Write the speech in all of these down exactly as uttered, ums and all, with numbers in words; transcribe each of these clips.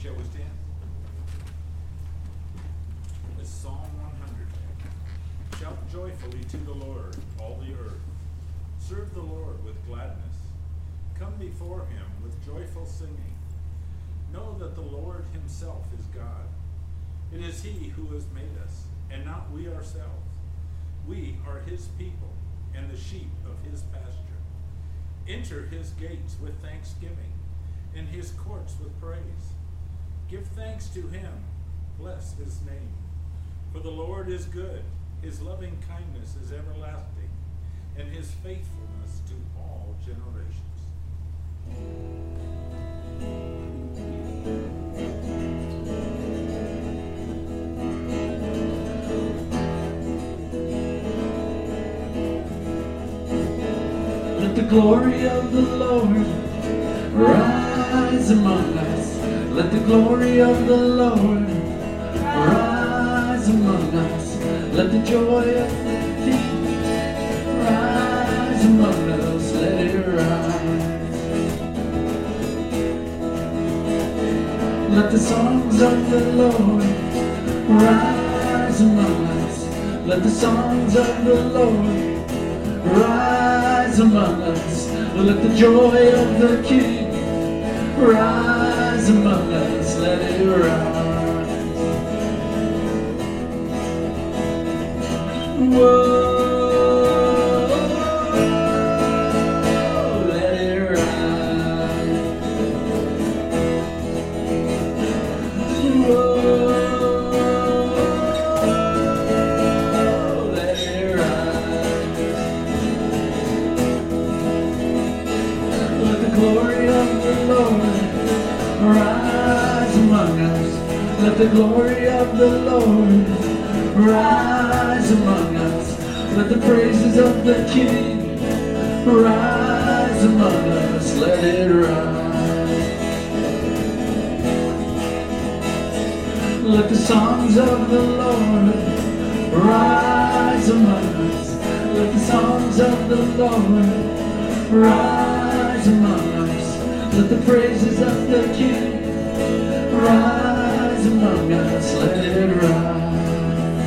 Shall we stand? It's Psalm one hundred. Shout joyfully to the Lord, all the earth. Serve the Lord with gladness. Come before him with joyful singing. Know that the Lord himself is God. It is he who has made us, and not we ourselves. We are his people, and the sheep of his pasture. Enter his gates with thanksgiving, and his courts with praise. Give thanks to him, bless his name. For the Lord is good, his loving kindness is everlasting, and his faithfulness to all generations. Let the glory of the Lord rise among us. Let the glory of the Lord rise among us. Let the joy of the King rise among us. Let it rise. Let the songs of the Lord rise among us. Let the songs of the Lord rise among us. Let the joy of the King rise among us. Let it rise. Whoa. Rise among us. Let the glory of the Lord rise among us. Let the praises of the King rise among us. Let it rise. Let the songs of the Lord rise among us. Let the songs of the Lord rise among us. Let the praises of the King rise among us. Let it rise.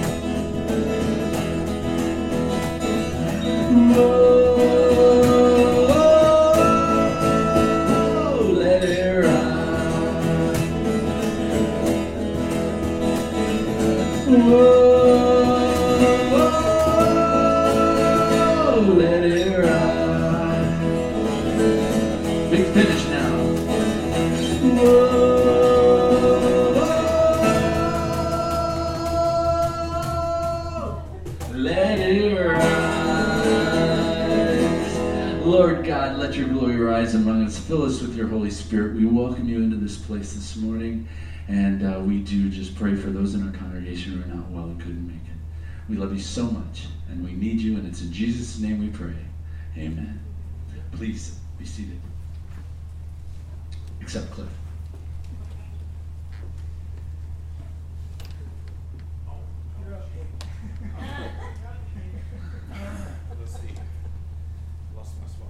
Oh, let it rise. Oh, let it rise. Big finish now. Whoa. Let it rise. Lord God, let your glory rise among us. Fill us with your Holy Spirit. We welcome you into this place this morning, and uh, we do just pray for those in our congregation who are not well and couldn't make it. We love you so much, and we need you, and it's in Jesus' name we pray. Amen. Please be seated. Except Cliff. Let's see. Lost my spot.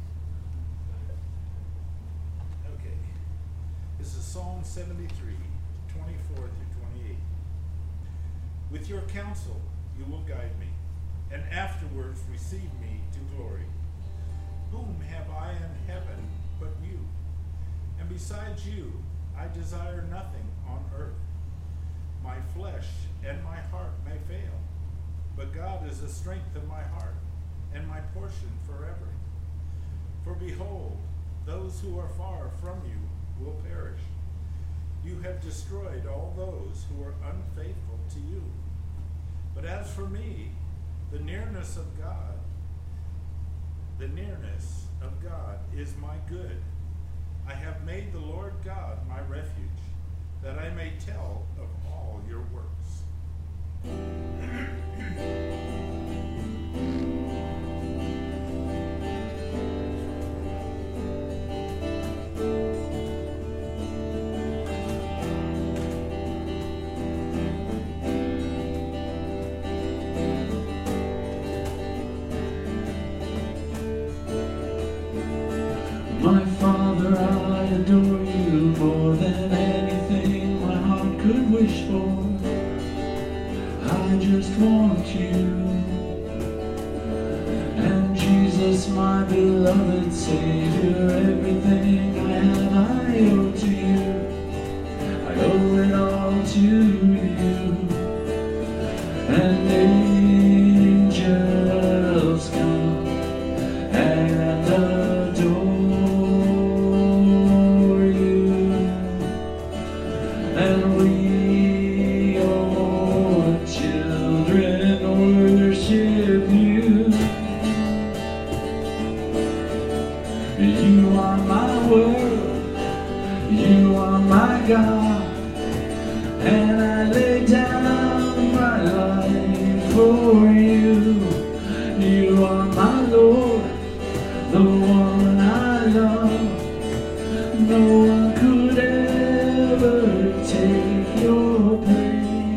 Okay. This is Psalm seventy-three, twenty-four through twenty-eight. With your counsel you will guide me, and afterwards receive me to glory. Whom have I in heaven but you? And besides you, I desire nothing on earth. My flesh and my heart may fail, but God is the strength of my heart and my portion forever. For behold, those who are far from you will perish. You have destroyed all those who are unfaithful to you. But as for me, the nearness of God, the nearness of God is my good. I have made the Lord God my refuge, that I may tell of all your works. My Father, I adore you more than anything. Savior, everything I have I owe to you. I owe it all to you. And angels come and adore you. And we, your children, worship you. You are my world, you are my God, and I lay down my life for you. You are my Lord, the one I love. No one could ever take your place.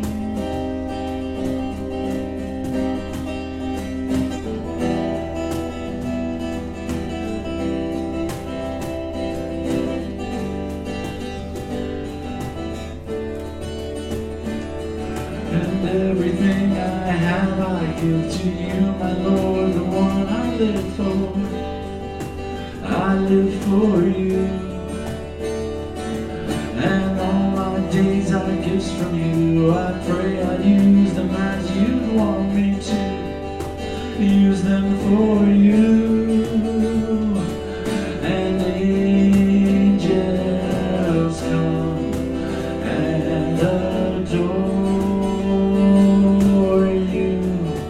And everything I have I give to you, my Lord, the one I live for. I live for you. And all my days are gifts from you. I pray I'd use them as you'd want me to. Use them for you. And angels come and adore you.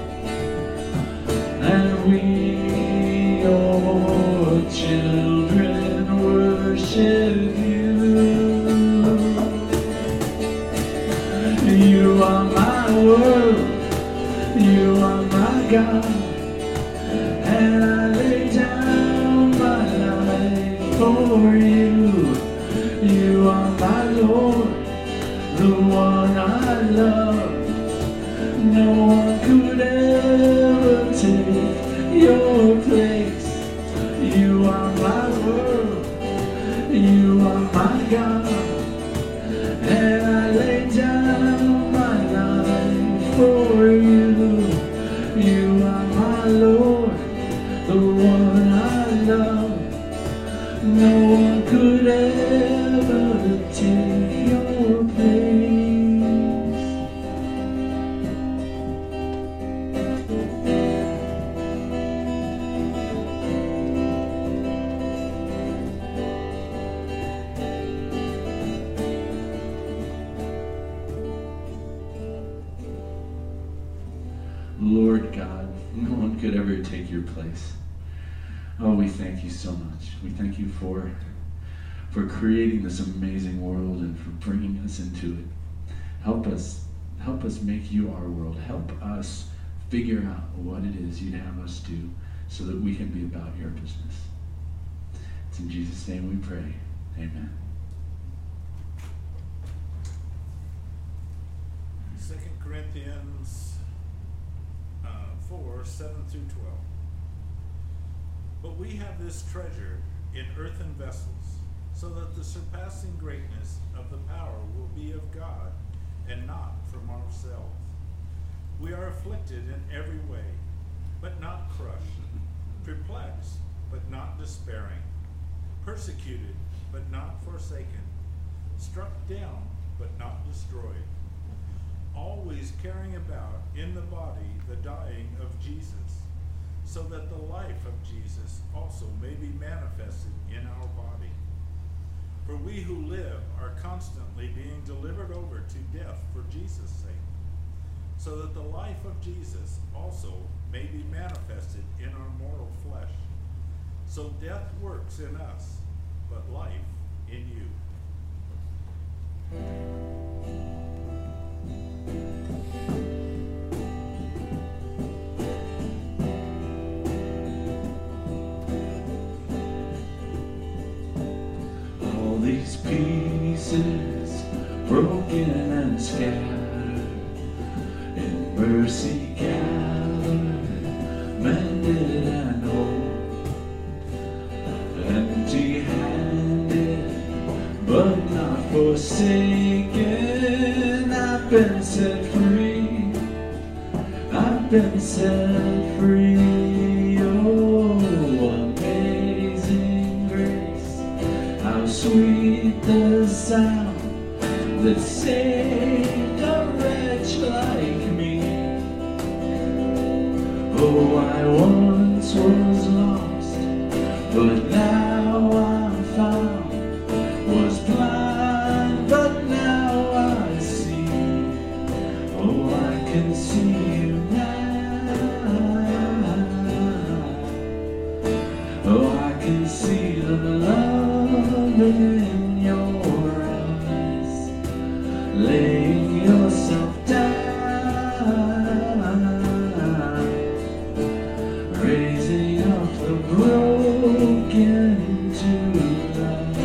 And we, your children, worship you. You are my world, you are my God, and I lay down my life for you. You are my Lord, the one I love. No one could ever take your place. You are my world, you are my God, and I lay down my life for you. You are my Lord, the one I love. No one could ever take your place. Lord God, no one could ever take your place. Oh, we thank you so much. We thank you for, for creating this amazing world and for bringing us into it. Help us, help us make you our world. Help us figure out what it is you'd have us do so that we can be about your business. It's in Jesus' name we pray. Amen. Second Corinthians uh, four, seven through twelve. But we have this treasure in earthen vessels, so that the surpassing greatness of the power will be of God and not from ourselves. We are afflicted in every way, but not crushed, perplexed, but not despairing, persecuted, but not forsaken, struck down, but not destroyed, always carrying about in the body the dying of Jesus, so that the life of Jesus also may be manifested in our body. For we who live are constantly being delivered over to death for Jesus' sake, so that the life of Jesus also may be manifested in our mortal flesh. So death works in us, but life in you. All these pieces broken and scattered, in mercy gathered, mended and whole, empty-handed but not forsaken. I've been set free, I've been set free. Oh, amazing sweet the sound that saved a wretch like me. Oh, I once was lost, but now I'm found. Was blind, but now I see. Oh, I can see you now. Oh, I can see the love in your eyes, laying yourself down, raising up the broken to life.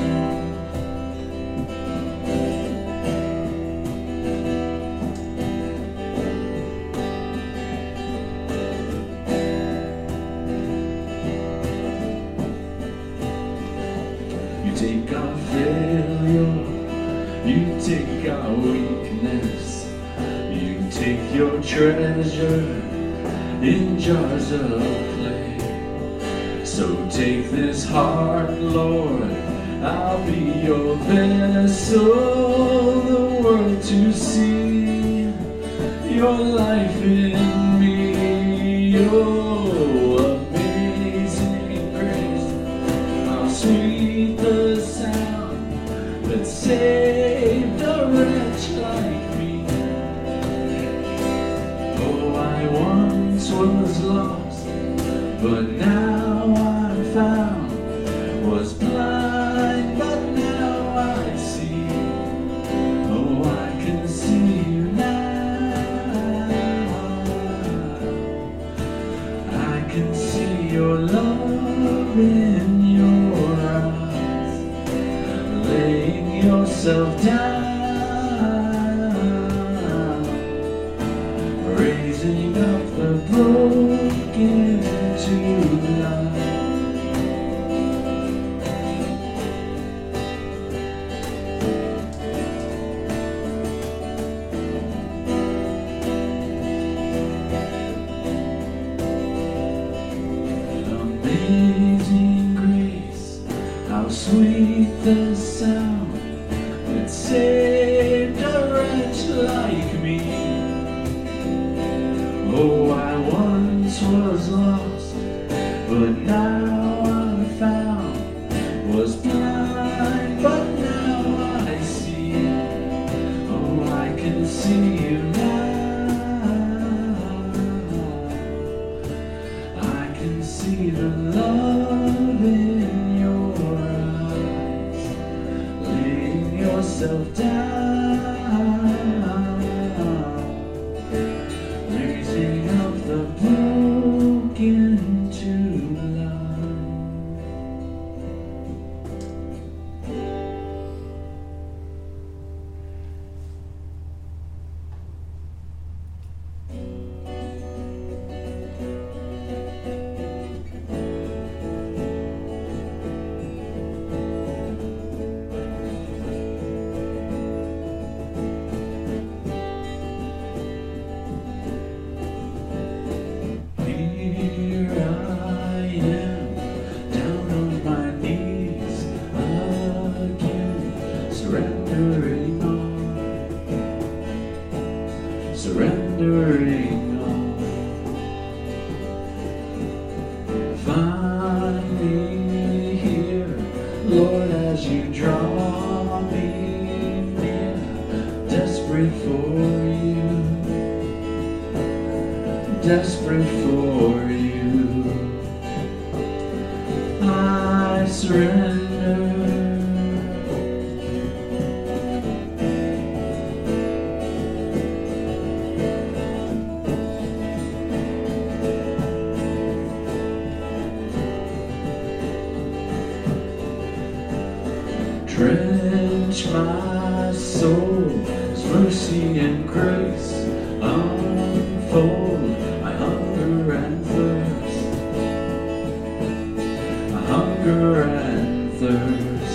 You take our failure, you take our weakness, you take your treasure in jars of clay. So take this heart, Lord, I'll be your vessel, the world to see your life in me. Oh, amazing grace, how sweet the sound that saved a wretch like me. Oh, I once was lost, but now I'm found. Was blind, but now I see. Oh, I can see you now. I can see your love in your eyes, laying yourself down, raising up the broken to life. Amazing grace, how sweet the sound that saved a wretch like me. Oh, I once was lost, but now I'm found. Was blind, but now I see. Oh, I can see you now. I can see the love in your eyes, laying yourself down, raising up the broken to life. Here I am, down on my knees again, surrendering all, surrendering all. Find me here, Lord, as you draw me near, desperate for you, desperate for you. I surrender. Drench my soul, His mercy and grace unfold. I hunger and thirst, I hunger and thirst.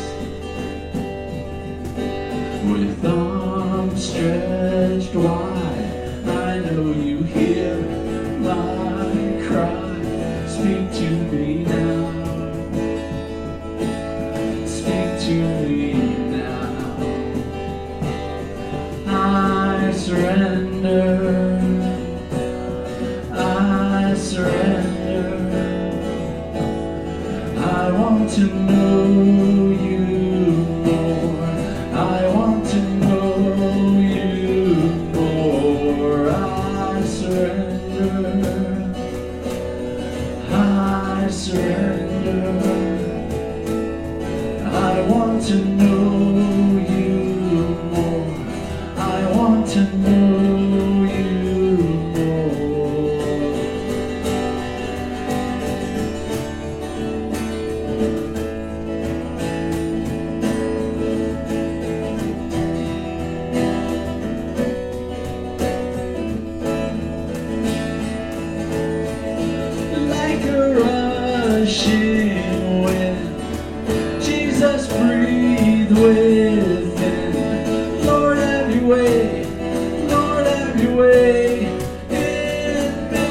With arms stretched wide, I know you hear my cry. Speak to me now, speak to me now. surrender. I surrender. I want to know you more. I want to know you more. I surrender. I surrender. I want to know you more. I want to know you more. Like a rushing wind, Jesus, breathe within. Lord, have your way. Lord, have your way in me.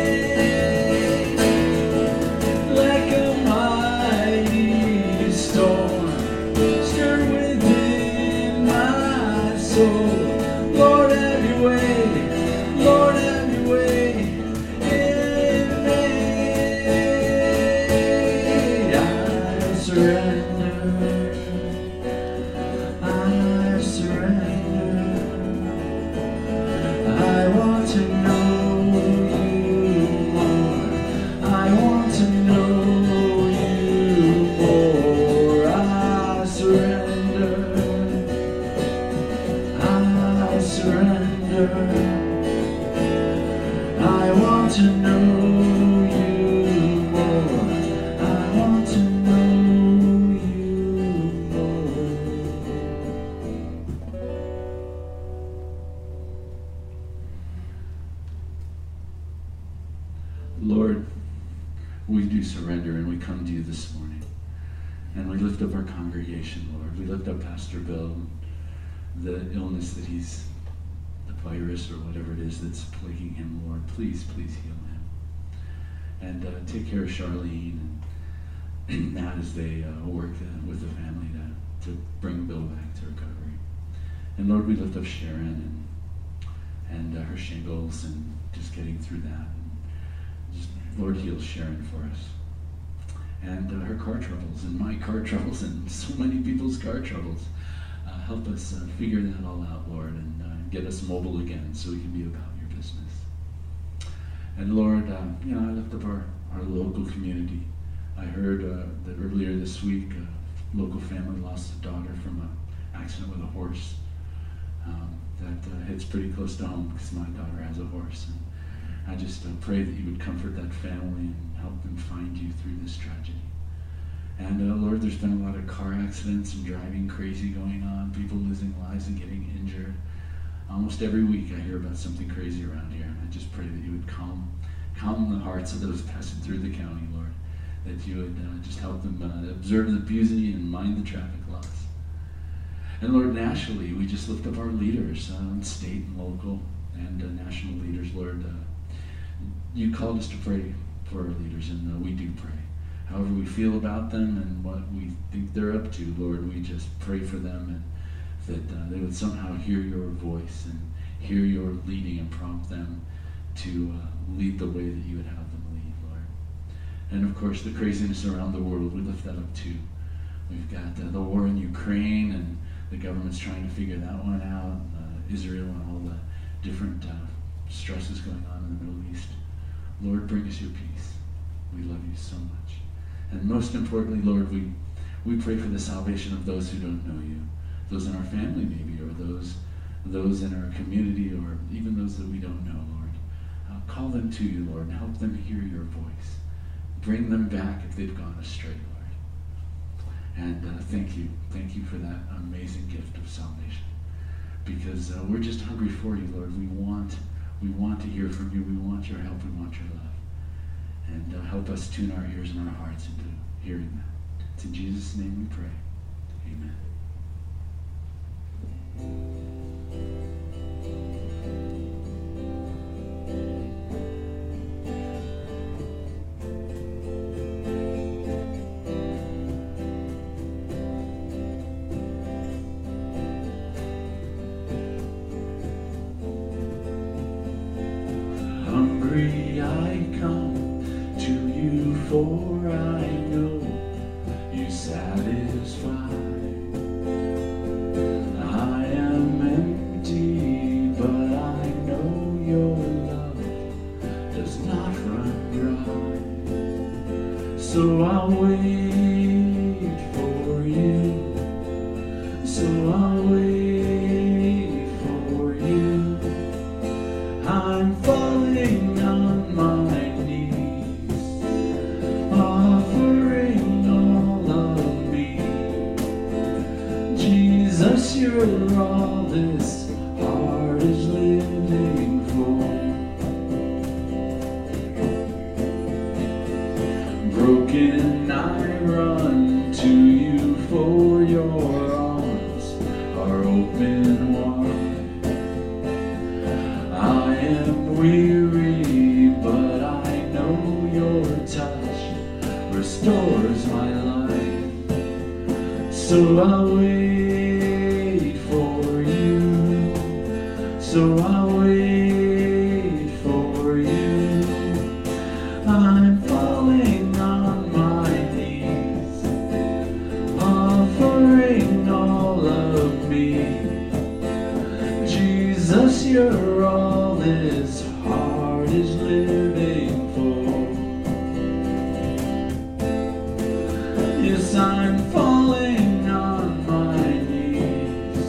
Like a mighty storm, stir within my soul. Lord, have your way. Lord, have your way in me. I surrender. I surrender. I want to know you more. I want to know you more. I surrender. I surrender. I want to know you more. I want to know you more. Lord, we do surrender and we come to you this morning. And we lift up our congregation, Lord. We lift up Pastor Bill, the illness that he's, the virus or whatever it is that's plaguing him, Lord. Please, please heal him. And uh, take care of Charlene and Matt as they uh, work uh, with the family to, to bring Bill back to recovery. And Lord, we lift up Sharon and, and uh, her shingles and just getting through that. Just, Lord, heal Sharon for us. And uh, her car troubles and my car troubles and so many people's car troubles. Uh, help us uh, figure that all out, Lord, and uh, get us mobile again so we can be about your business. And Lord, uh, you know, I lift up our, our local community. I heard uh, that earlier this week, a local family lost a daughter from an accident with a horse. Um, that uh, hits pretty close to home because my daughter has a horse. And I just uh, pray that you would comfort that family and help them find you through this tragedy. And uh, Lord, there's been a lot of car accidents and driving crazy going on, people losing lives and getting injured. Almost every week I hear about something crazy around here. And I just pray that you would calm, calm the hearts of those passing through the county, Lord. That you would uh, just help them uh, observe the beauty and mind the traffic laws. And Lord, nationally, we just lift up our leaders, uh, state and local and uh, national leaders, Lord. Uh, you called us to pray for our leaders, and uh, we do pray. However we feel about them and what we think they're up to, Lord, we just pray for them and that uh, they would somehow hear your voice and hear your leading and prompt them to uh, lead the way that you would have them lead, Lord. And of course, the craziness around the world, we lift that up too. We've got uh, the war in Ukraine, and the government's trying to figure that one out, uh, Israel and all the different uh, stresses going on in the Middle East. Lord, bring us your peace. We love you so much. And most importantly, Lord, we, we pray for the salvation of those who don't know you, those in our family maybe, or those, those in our community, or even those that we don't know, Lord. Uh, call them to you, Lord, and help them hear your voice. Bring them back if they've gone astray, Lord. And uh, thank you. Thank you for that amazing gift of salvation. Because uh, we're just hungry for you, Lord. We want, we want to hear from you. We want your help. We want your love. And uh, help us tune our ears and our hearts into hearing that. It's in Jesus' name we pray. Amen. for I know you satisfy. I am empty, but I know your love does not run dry. So I'll wait for you. So I'll wait for you. I'm falling on my knees, offering all of me. Jesus, you're all this heart is living for. Broken, I run to you, for your arms are open wide. I am weary, but I know your touch restores my life. So I'll wait for you. So I'll wait for you. I'm falling on my knees, offering all of me. Jesus, you're all this heart is living for. Yes, I'm falling on my knees,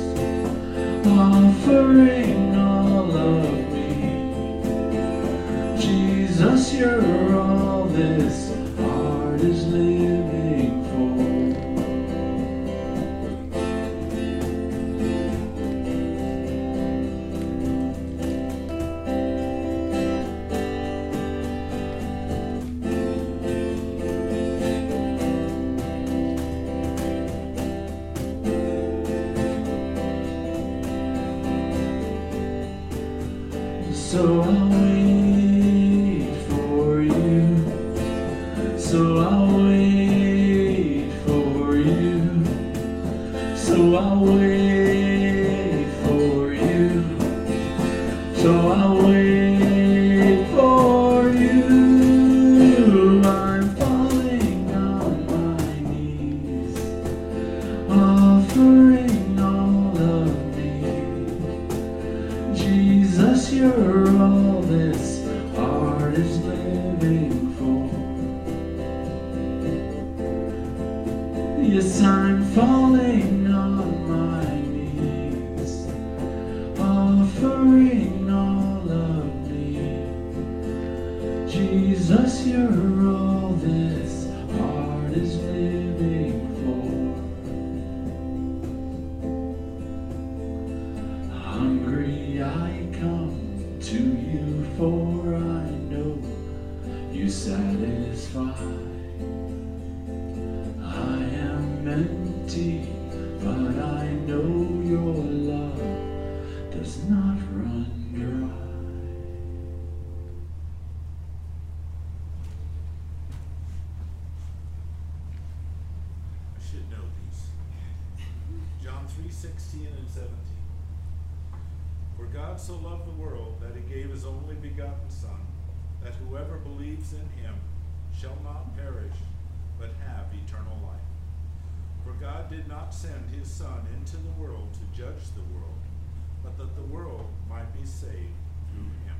offering all of me. Jesus, you're all this heart is living for. So I'll wait for you. So I'll wait for you. So I'll wait for you. So I'll wait for you. I'm falling on my knees, offering all of me. Jesus, you're all this heart is living for. Yes, I'm falling on my knees, offering all of me. Jesus, you're all this heart is living for. Hungry I come to you, for I know you satisfy. I am empty, but I know your love does not run dry. I should know these. John three sixteen and seventeen. For God so loved the world that he gave his only begotten Son, that whoever believes in him shall not perish, but have eternal life. For God did not send his Son into the world to judge the world, but that the world might be saved through him.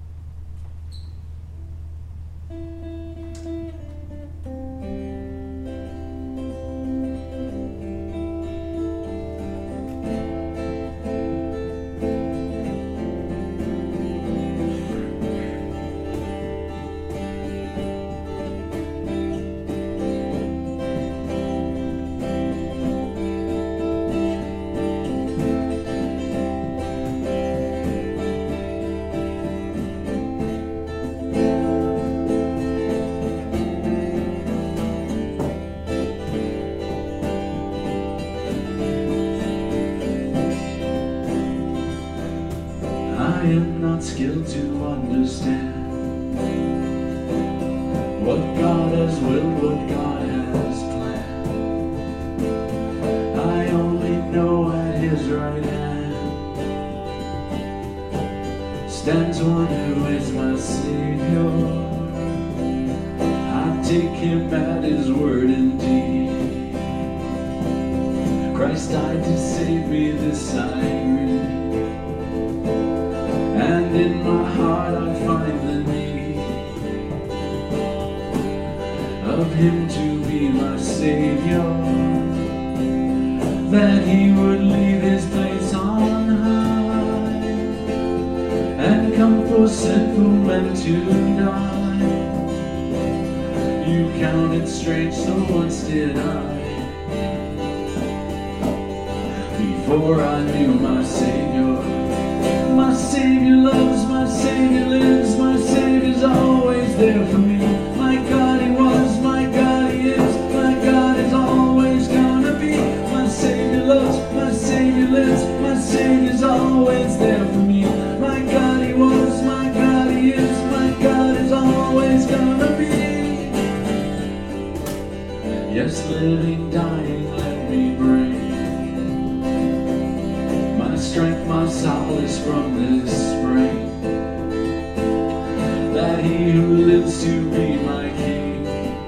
I am not skilled to understand what God has willed, what God has planned. I only know at his right hand stands one who is my Savior. I take him at his word indeed. Christ died to save me, this I read. And in my heart I find the need of him to be my Savior, that he would leave his place on high and come for sinful men to die. You count it strange, so once did I, before I knew my Savior. My Savior loves, my Savior lives, my Savior's always there for me. My God he was, my God he is, my God is always gonna be. My Savior loves, my Savior lives, my Savior's always there for me. My God he was, my God he is, my God is always gonna be. Yes, living, dying, let me bring my strength, my solace from this spring, that he who lives to be my King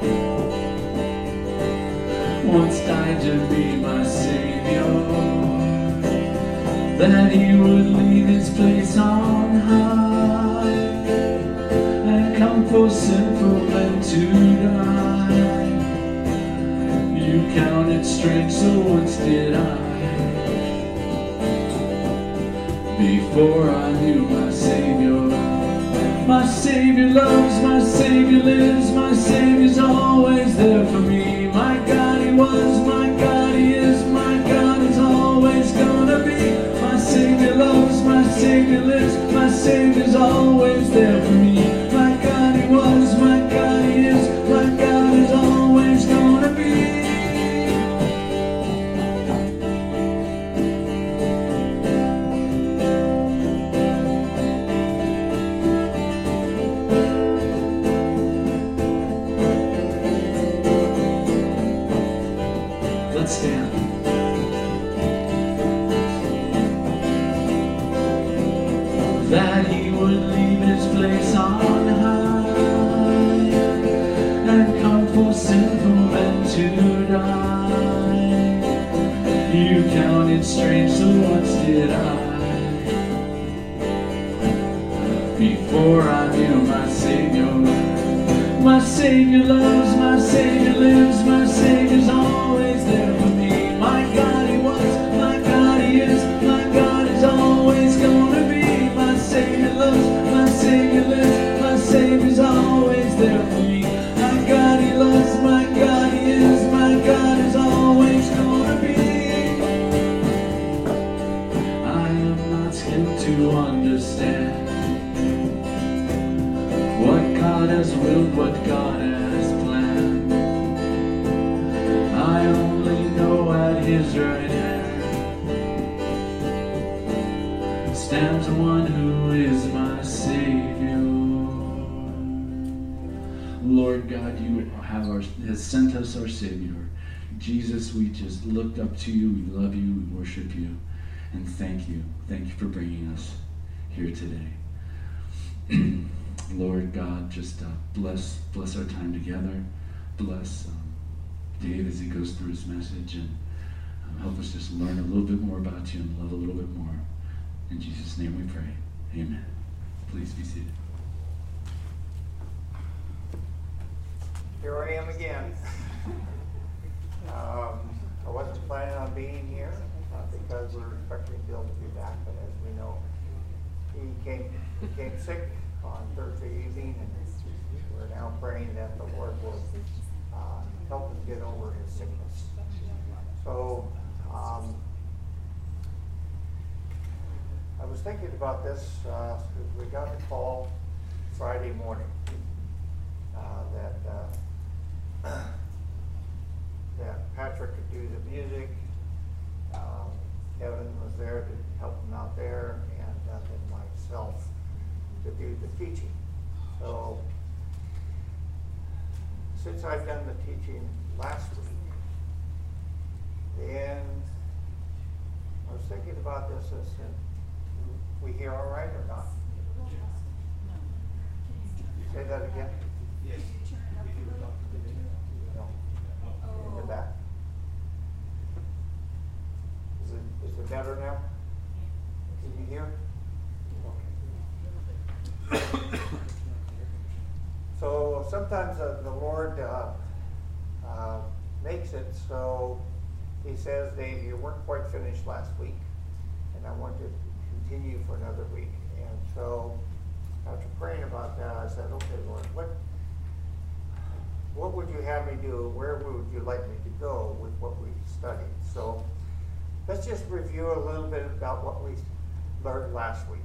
once died to be my Savior, that he would leave his place on high and come for sinful men to die. You count it strange, so once did I, before I knew my Savior. My Savior loves, my Savior lives, my Savior's always there for me. My God he was, my God he is, my God is always gonna be. My Savior loves, my Savior lives, my Savior's always there for me. My God he was, my God he is, my God is always gonna be. Let's stand. That he would leave his place on high and come for sinful men to die. You count it strange, so once did I, before I knew my Savior. My Savior loves, my Savior lives, my Savior's always there for me. My God he was, my God he is, my God is always gonna be. My Savior loves, my Savior lives, my Savior's always there for me. My God he loves, my God he is, my God is always gonna be. I am not skilled to understand what God has willed, what God has planned. I only know at his right hand stands one who is my Savior. Lord God, you have our, has sent us our Savior. Jesus, we just looked up to you, we love you, we worship you, and thank you. Thank you for bringing us here today. Lord God, just uh, bless bless our time together. Bless um, Dave as he goes through his message, and um, help us just learn a little bit more about you and love a little bit more. In Jesus' name we pray. Amen. Please be seated. Here I am again. um, I wasn't planning on being here uh, because we're expecting Bill to be back, but as we know, he came he came sick on Thursday evening, and we're now praying that the Lord will uh, help him get over his sickness. So um, I was thinking about this because uh, we got a call Friday morning uh, that uh, that Patrick could do the music. Um, Kevin was there to help him out there, and uh, then myself to do the teaching. So since I've done the teaching last week, then I was thinking about this. I said, we hear all right or not? Say that again. Yes. that? Is it, is it better now? Can you hear? Okay. So sometimes uh, the Lord uh, uh, makes it so he says, Dave, you weren't quite finished last week, and I want to continue for another week. And so after praying about that, I said, okay, Lord, what, what would you have me do? Where would you like me to go with what we studied? So let's just review a little bit about what we learned last week.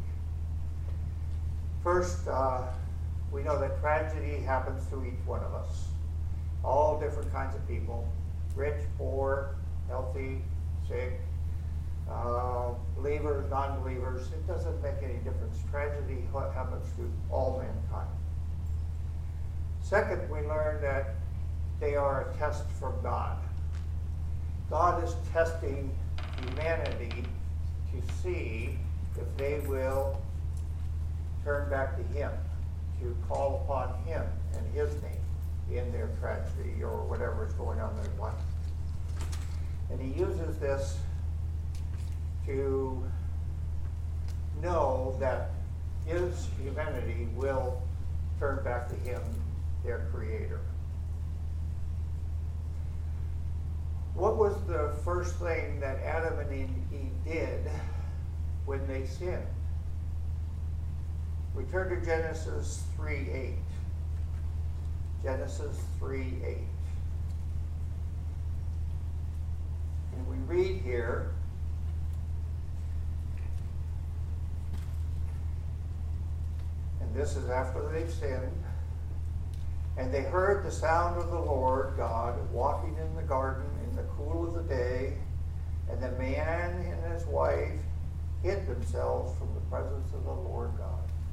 First, uh, we know that tragedy happens to each one of us. All different kinds of people, rich, poor, healthy, sick, uh, believers, non-believers. It doesn't make any difference. Tragedy happens to all mankind. Second, we learn that they are a test from God. God is testing humanity to see if they will turn back to him, to call upon him and his name in their tragedy or whatever is going on in their life. And he uses this to know that his humanity will turn back to him, their creator. What was the first thing that Adam and Eve did when they sinned? We turn to Genesis three eight. Genesis three eight. And we read here, and this is after they've sinned, and they heard the sound of the Lord God walking in the garden in the cool of the day, and the man and his wife hid themselves from the presence of the Lord God.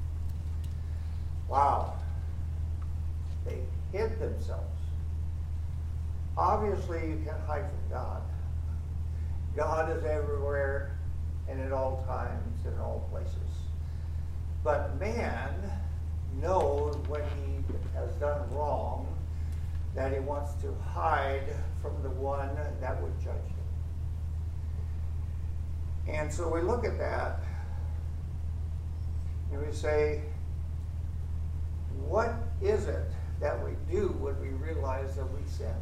Wow. They hid themselves. Obviously, you can't hide from God. God is everywhere and at all times and in all places. But man knows when he has done wrong that he wants to hide from the one that would judge him. And so we look at that and we say, what is it that we do when we realize that we sinned?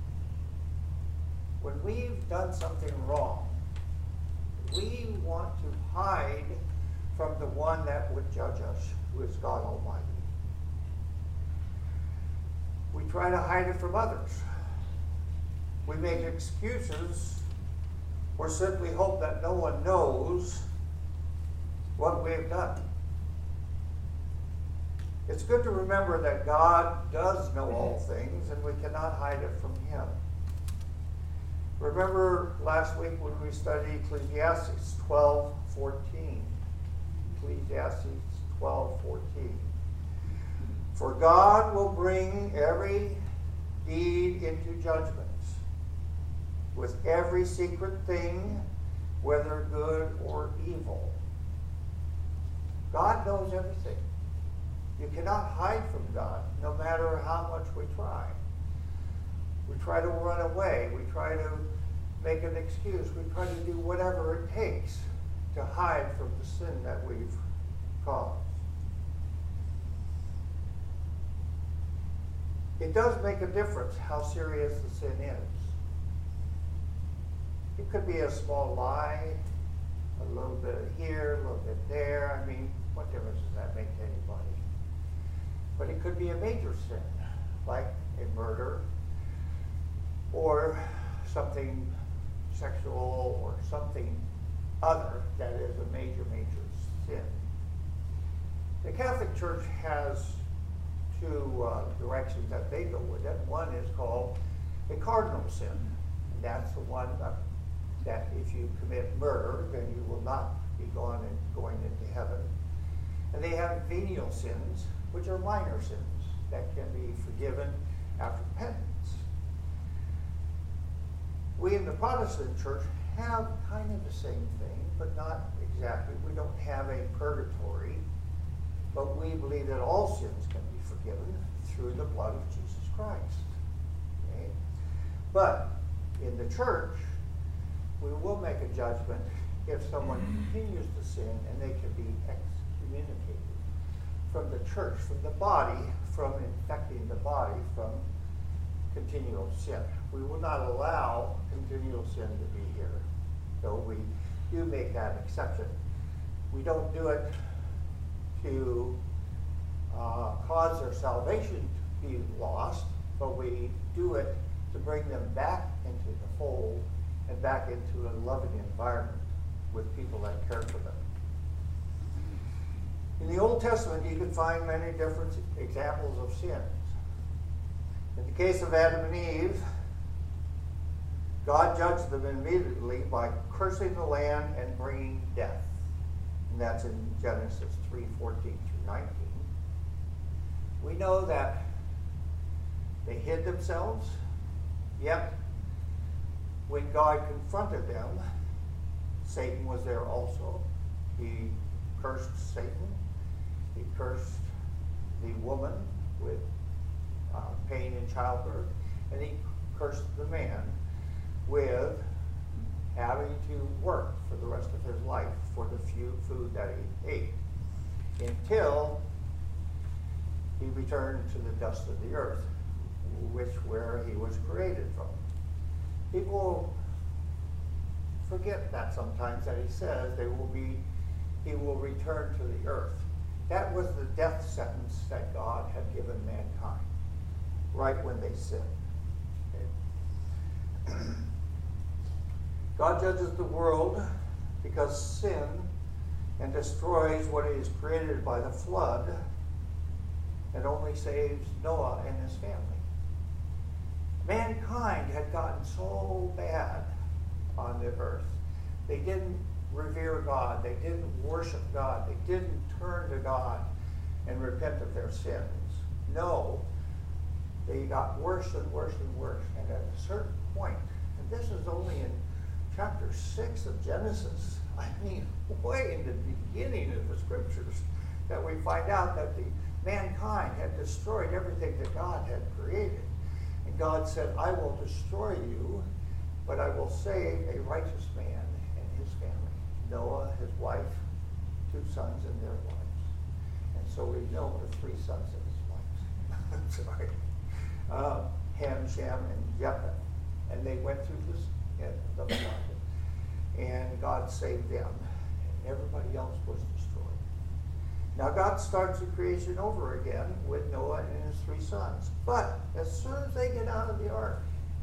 When we've done something wrong, we want to hide from the one that would judge us, who is God Almighty. We try to hide it from others. We make excuses or simply hope that no one knows what we have done. It's good to remember that God does know all things, and we cannot hide it from him. Remember last week when we studied Ecclesiastes twelve fourteen. Ecclesiastes twelve fourteen. For God will bring every deed into judgment, with every secret thing, whether good or evil. God knows everything. You cannot hide from God, no matter how much we try. We try to run away. We try to make an excuse. We try to do whatever it takes to hide from the sin that we've caused. It does make a difference how serious the sin is. It could be a small lie, a little bit here, a little bit there. I mean, what difference does that make to anybody? But it could be a major sin, like a murder, or something sexual, or something other that is a major, major sin. The Catholic Church has two uh, directions that they go with it. One is called a cardinal sin. And that's the one that, that if you commit murder, then you will not be gone and going into heaven. And they have venial sins, which are minor sins that can be forgiven after penance. We in the Protestant church have kind of the same thing, but not exactly. We don't have a purgatory, but we believe that all sins can be forgiven through the blood of Jesus Christ. Okay? But in the church, we will make a judgment if someone continues to sin, and they can be excommunicated from the church, from the body, from infecting the body from continual sin. We will not allow continual sin to be here, though we do make that exception. We don't do it to uh, cause their salvation to be lost, but we do it to bring them back into the fold and back into a loving environment with people that care for them. In the Old Testament, you can find many different examples of sins. In the case of Adam and Eve, God judged them immediately by cursing the land and bringing death. And that's in Genesis three fourteen through nineteen. We know that they hid themselves, yet when God confronted them, Satan was there also. He cursed Satan. He cursed the woman with uh, pain in childbirth, and he cursed the man with having to work for the rest of his life for the few food that he ate, until he returned to the dust of the earth, which where he was created from. People forget that sometimes, that he says they will be, he will return to the earth. That was the death sentence that God had given mankind, right when they sinned. Okay. God judges the world because sin and destroys what is created by the flood, and only saves Noah and his family. Mankind had gotten so bad on the earth. They didn't revere God. They didn't worship God. They didn't turn to God and repent of their sins. No, they got worse and worse and worse. And at a certain point, and this is only in chapter six of Genesis, I mean, way in the beginning of the scriptures, that we find out that the mankind had destroyed everything that God had created. And God said, I will destroy you, but I will save a righteous man and his family. Noah, his wife, two sons and their wives. And so we know the three sons and his wives. Sorry. Uh, Ham, Shem, and Japheth. And they went through this, uh, the flood. And God saved them. And everybody else was destroyed. Now God starts the creation over again with Noah and his three sons. But as soon as they get out of the ark,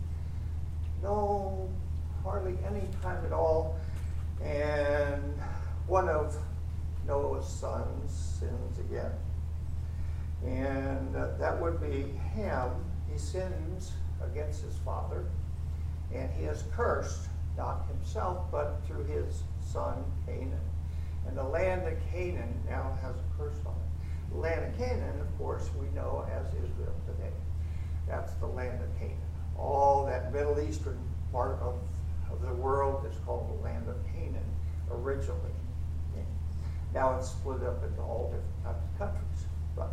no, hardly any time at all, and one of Noah's sons sins again. And uh, that would be Ham. He sins against his father, and he is cursed, not himself, but through his son Canaan. And the land of Canaan now has a curse on it. The land of Canaan, of course, we know as Israel today. That's the land of Canaan. All that Middle Eastern part of, of the world is called the land of Canaan originally. Okay. Now it's split up into all different types of countries. But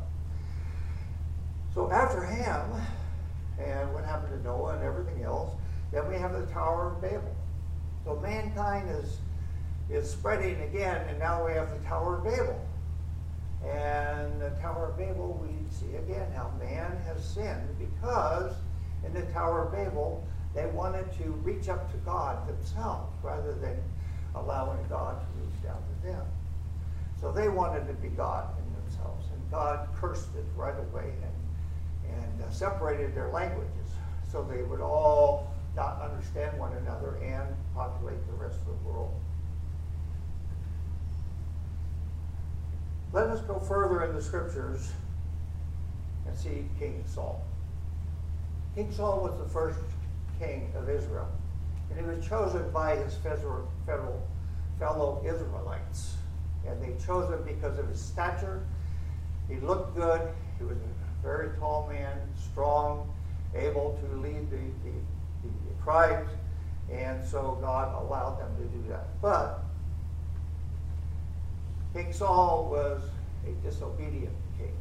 so after Ham, and what happened to Noah and everything else, then we have the Tower of Babel. So mankind is is spreading again, and now we have the Tower of Babel. And the Tower of Babel, we see again how man has sinned, because in the Tower of Babel, they wanted to reach up to God themselves rather than allowing God to reach down to them. So they wanted to be God in themselves, and God cursed it right away and, and uh, separated their languages so they would all not understand one another and populate the rest of the world. Let us go further in the scriptures and see King Saul. King Saul was the first king of Israel, and he was chosen by his federal, federal fellow Israelites. And they chose him because of his stature. He looked good. He was a very tall man, strong, able to lead the, the, the tribes, and so God allowed them to do that. But King Saul was a disobedient king.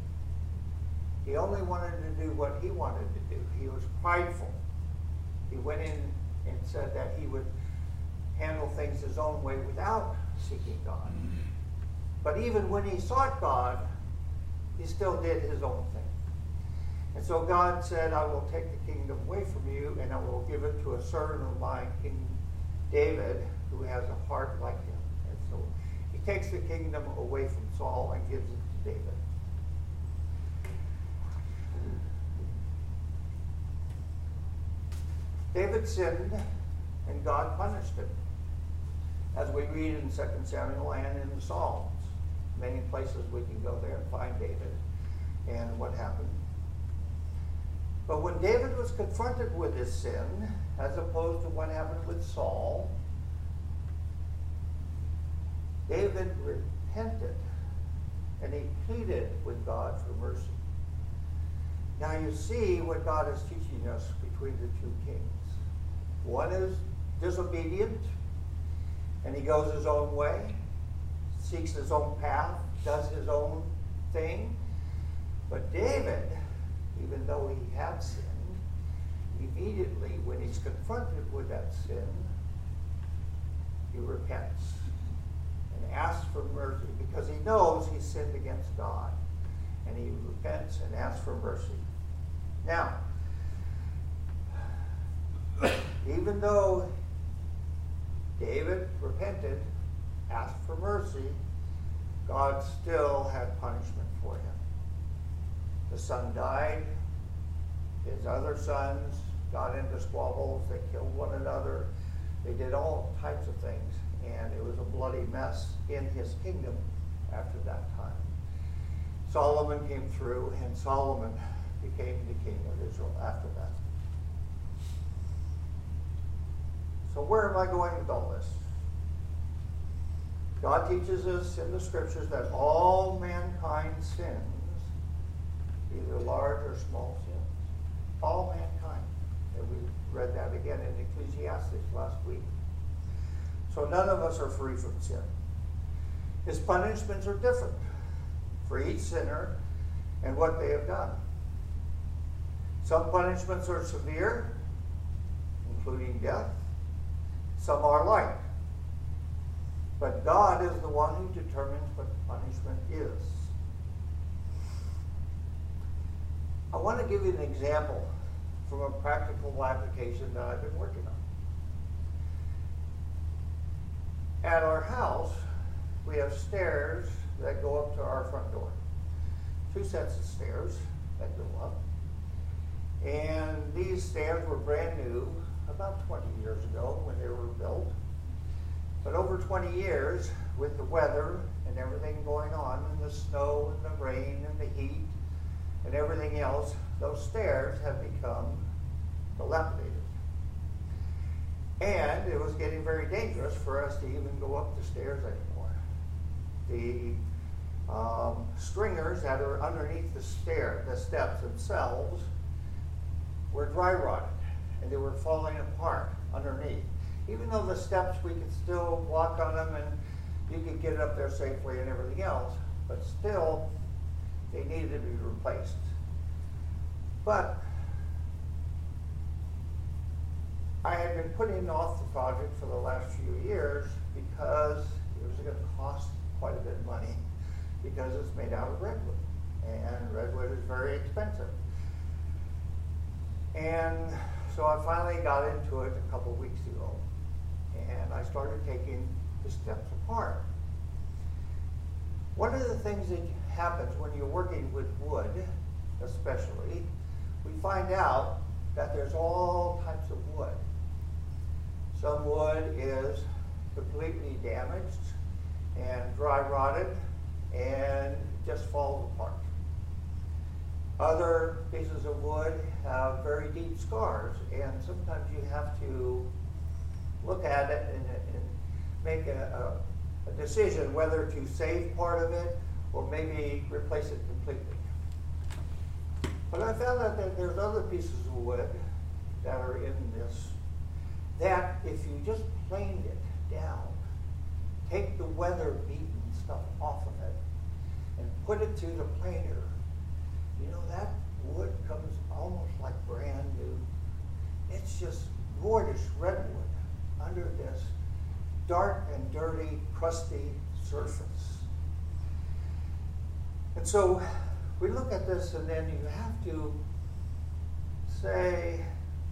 He only wanted to do what he wanted to do. He was prideful. He went in and said that he would handle things his own way without seeking God. But even when he sought God, he still did his own thing. And so God said, I will take the kingdom away from you, and I will give it to a servant of mine, King David, who has a heart like him. And so he takes the kingdom away from Saul and gives it to David. David sinned, and God punished him, as we read in Second Samuel and in the Psalms. Many places we can go there and find David and what happened. But when David was confronted with his sin, as opposed to what happened with Saul, David repented, and he pleaded with God for mercy. Now you see what God is teaching us between the two kings. One is disobedient, and he goes his own way, seeks his own path, does his own thing. But David, even though he had sinned, immediately when he's confronted with that sin, he repents and asks for mercy because he knows he sinned against God. And he repents and asks for mercy. Now, even though David repented, asked for mercy, God still had punishment for him. The son died. His other sons got into squabbles. They killed one another. They did all types of things. And it was a bloody mess in his kingdom after that time. Solomon came through, and Solomon became the king of Israel after that. So where am I going with all this? God teaches us in the scriptures that all mankind sins, either large or small sins. All mankind. And we read that again in Ecclesiastes last week. So none of us are free from sin. His punishments are different for each sinner and what they have done. Some punishments are severe, including death. Some are light. But God is the one who determines what the punishment is. I want to give you an example from a practical application that I've been working on. At our house, we have stairs that go up to our front door. Two sets of stairs that go up. And these stairs were brand new about twenty years ago when they were built. But over twenty years, with the weather and everything going on, and the snow and the rain and the heat and everything else, those stairs have become dilapidated. And it was getting very dangerous for us to even go up the stairs anymore. The um, stringers that are underneath the stair, the steps themselves, were dry rotted, and they were falling apart underneath. Even though the steps, we could still walk on them and you could get up there safely and everything else, but still, they needed to be replaced. But I had been putting off the project for the last few years because it was going to cost quite a bit of money because it's made out of redwood, and redwood is very expensive. And so I finally got into it a couple of weeks ago, and I started taking the steps apart. One of the things that happens when you're working with wood, especially, we find out that there's all types of wood. Some wood is completely damaged and dry rotted and just falls apart. Other pieces of wood have very deep scars, and sometimes you have to look at it and, and make a, a, a decision whether to save part of it or maybe replace it completely. But I found out that there's other pieces of wood that are in this that if you just planed it down, take the weather-beaten stuff off of it and put it through the planer, you know, that wood comes almost like brand new. It's just gorgeous redwood under this dark and dirty, crusty surface. And so we look at this, and then you have to say,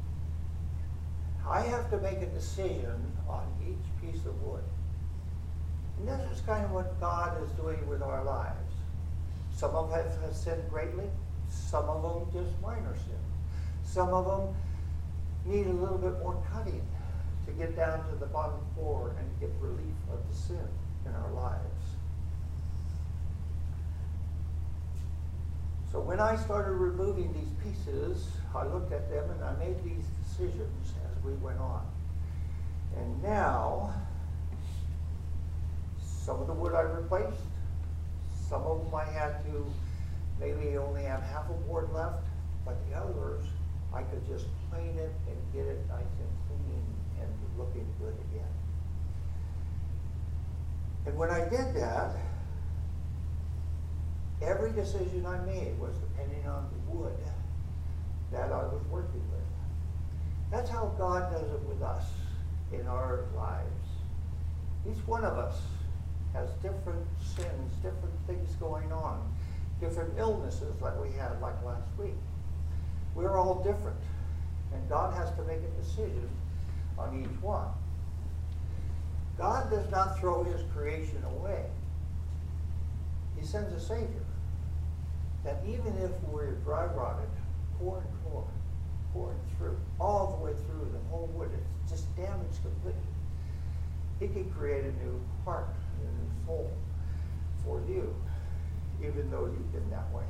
I have to make a decision on each piece of wood. And this is kind of what God is doing with our lives. Some of us have sinned greatly. Some of them just minor sin. Some of them need a little bit more cutting to get down to the bottom floor and get relief of the sin in our lives. So when I started removing these pieces, I looked at them and I made these decisions as we went on. And now, some of the wood I replaced, some of them I had to maybe only have half a board left, but the others I could just plane it and get it nice and clean and looking good again. And when I did that, every decision I made was depending on the wood that I was working with. That's how God does it with us in our lives. Each one of us has different sins, different things going on, different illnesses like we had like last week. We're all different, and God has to make a decision on each one. God does not throw his creation away. He sends a Savior that even if we're dry rotted, core and core, core and through, all the way through the whole wood, it's just damaged completely. He can create a new heart, a new soul for you, even though you've been that way.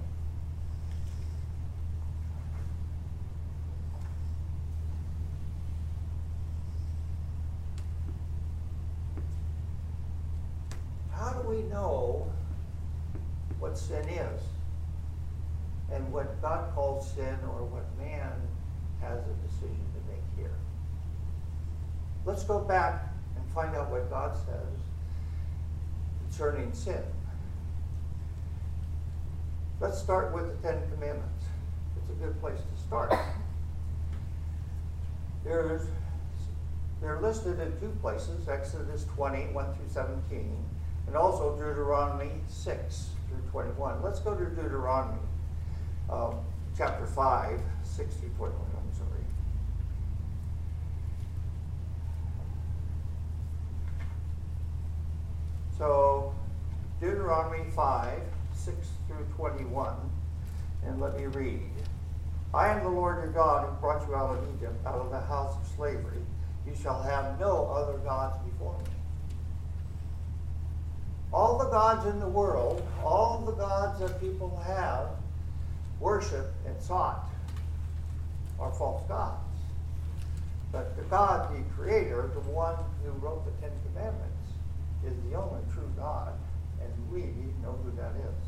How do we know what sin is and what God calls sin or what man has a decision to make here? Let's go back and find out what God says concerning sin. Let's start with the Ten Commandments. It's a good place to start. There's, they're listed in two places, Exodus twenty, one through seventeen, and also Deuteronomy six through twenty-one. Let's go to Deuteronomy um, chapter five, six through twenty-one. I'm sorry. So, Deuteronomy five, six through twenty-one, and let me read. I am the Lord your God who brought you out of Egypt, out of the house of slavery. You shall have no other gods before me. All the gods in the world, all the gods that people have worshipped and sought are false gods. But the God, the Creator, the one who wrote the Ten Commandments, is the only true God, and we know who that is.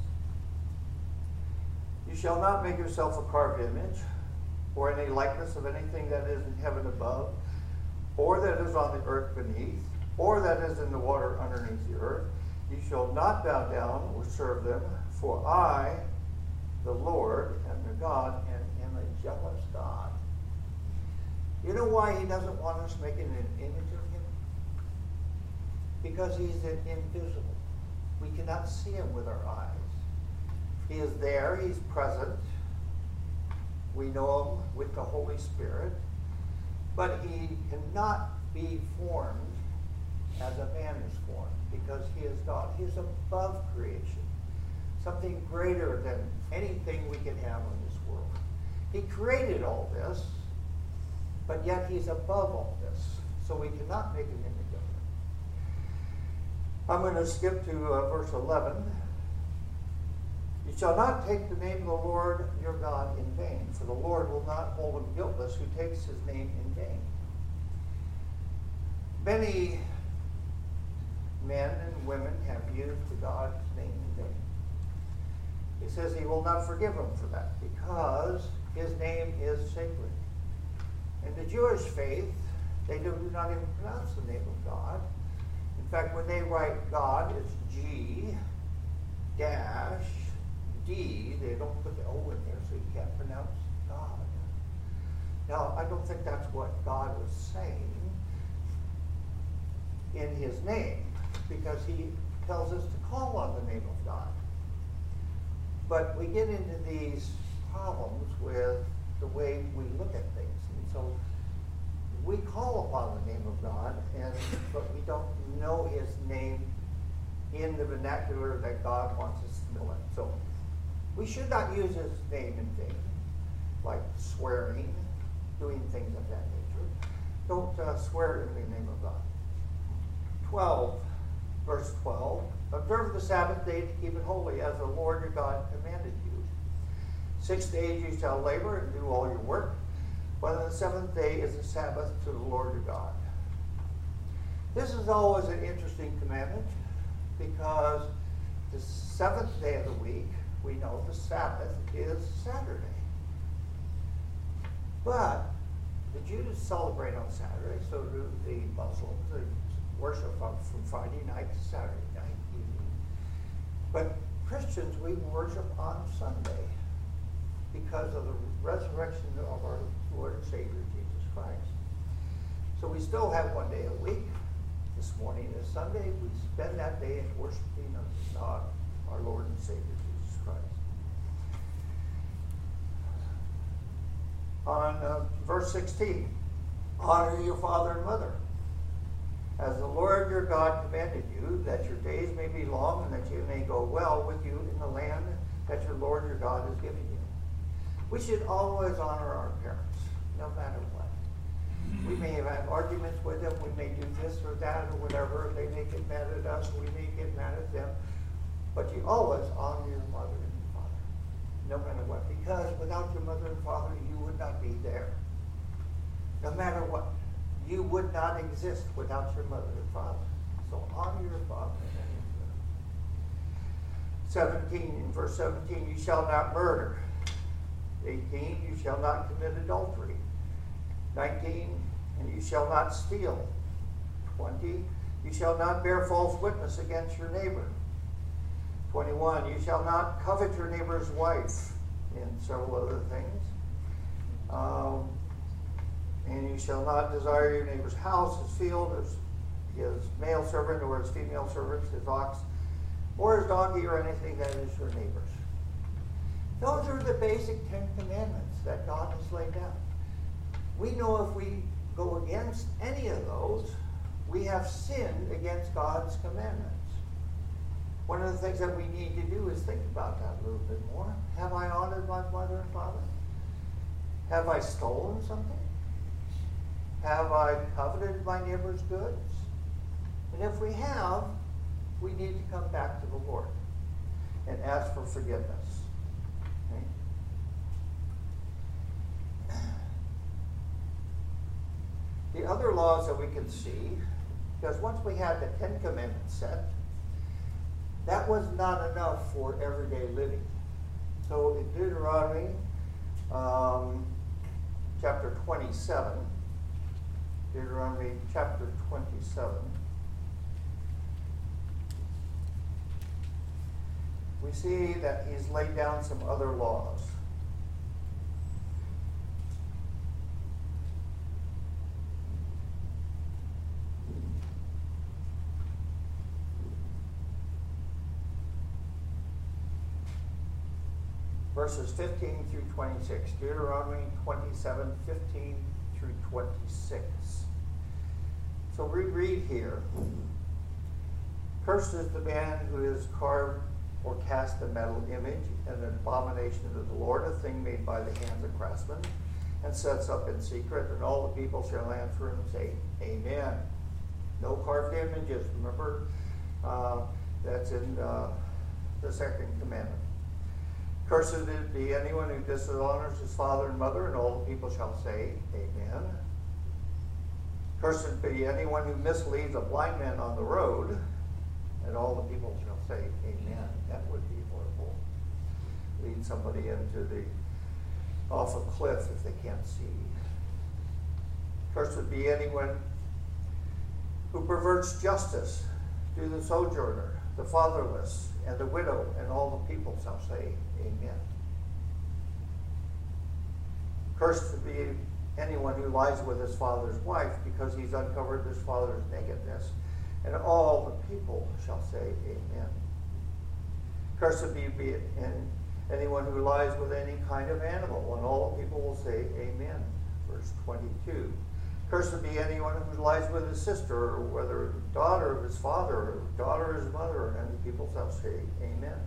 You shall not make yourself a carved image, or any likeness of anything that is in heaven above, or that is on the earth beneath, or that is in the water underneath the earth. You shall not bow down or serve them, for I, the Lord, am your God, and am a jealous God. You know why he doesn't want us making an image of him? Because he's invisible. We cannot see him with our eyes. He is there, he's present. We know him with the Holy Spirit. But he cannot be formed as a man is formed, because he is God. He is above creation. Something greater than anything we can have in this world. He created all this, but yet he's above all this. So we cannot make an image of him. I'm going to skip to uh, verse eleven. You shall not take the name of the Lord your God in vain, for the Lord will not hold him guiltless who takes his name in vain. Many men and women have used God's name in vain. He says he will not forgive them for that because his name is sacred. In the Jewish faith, they do not even pronounce the name of God. In fact, when they write God, it's G dash D. They don't put the O in there, so you can't pronounce God. Now, I don't think that's what God was saying in his name, because he tells us to call on the name of God. But we get into these problems with the way we look at things. And so we call upon the name of God, and but we don't know his name in the vernacular that God wants us to know it. So we should not use his name in vain, like swearing, doing things of that nature. Don't uh, swear in the name of God. twelve, verse twelve, observe the Sabbath day to keep it holy, as the Lord your God commanded you. Six days you shall labor and do all your work, but on the seventh day is the Sabbath to the Lord your God. This is always an interesting commandment, because the seventh day of the week, we know the Sabbath is Saturday. But the Jews celebrate on Saturday, so do the Muslims. They worship from Friday night to Saturday night evening. But Christians, we worship on Sunday because of the resurrection of our Lord and Savior Jesus Christ. So we still have one day a week. This morning is Sunday. We spend that day in worshiping of God, our Lord and Savior Jesus Christ. On uh, verse sixteen, honor your father and mother, as the Lord your God commanded you, that your days may be long and that you may go well with you in the land that your Lord your God is giving you. We should always honor our parents, no matter what. We may have arguments with them, we may do this or that or whatever, they may get mad at us, we may get mad at them, but you always honor your mother and your father, no matter what, because without your mother and father, you would not be there. No matter what, you would not exist without your mother and father. So honor your father and your mother. seventeen, in verse seventeen, you shall not murder. eighteen, you shall not commit adultery. nineteen, and you shall not steal. twenty, you shall not bear false witness against your neighbor. twenty-one, you shall not covet your neighbor's wife, and several other things. Um, and you shall not desire your neighbor's house, his field, his, his male servant or his female servant, his ox, or his donkey, or anything that is your neighbor's. Those are the basic Ten Commandments that God has laid down. We know if we go against any of those, we have sinned against God's commandments. One of the things that we need to do is think about that a little bit more. Have I honored my mother and father? Have I stolen something? Have I coveted my neighbor's goods? And if we have, we need to come back to the Lord and ask for forgiveness. Okay? The other laws that we can see, because once we had the Ten Commandments set, that was not enough for everyday living. So in Deuteronomy um, chapter twenty-seven, Deuteronomy chapter twenty-seven, we see that he's laid down some other laws. Verses fifteen through twenty-six, Deuteronomy twenty-seven, fifteen through twenty-six. So we read here, cursed is the man who is carved or cast a metal image, an abomination to the Lord, a thing made by the hands of craftsmen, and sets up in secret, and all the people shall answer and say, Amen. No carved images, remember? Uh, that's in uh, the second commandment. Cursed be anyone who dishonors his father and mother, and all the people shall say, Amen. Cursed be anyone who misleads a blind man on the road, and all the people shall say, Amen. That would be horrible. Lead somebody into the off a cliff if they can't see. Cursed be anyone who perverts justice to the sojourner, the fatherless, and the widow, and all the people shall say, Amen. Cursed be anyone who lies with his father's wife, because he's uncovered his father's nakedness. And all the people shall say, Amen. Cursed be, be in anyone who lies with any kind of animal, and all the people will say, Amen. Verse twenty-two. Cursed be anyone who lies with his sister, or whether daughter of his father, or daughter of his mother, and the people shall say, Amen.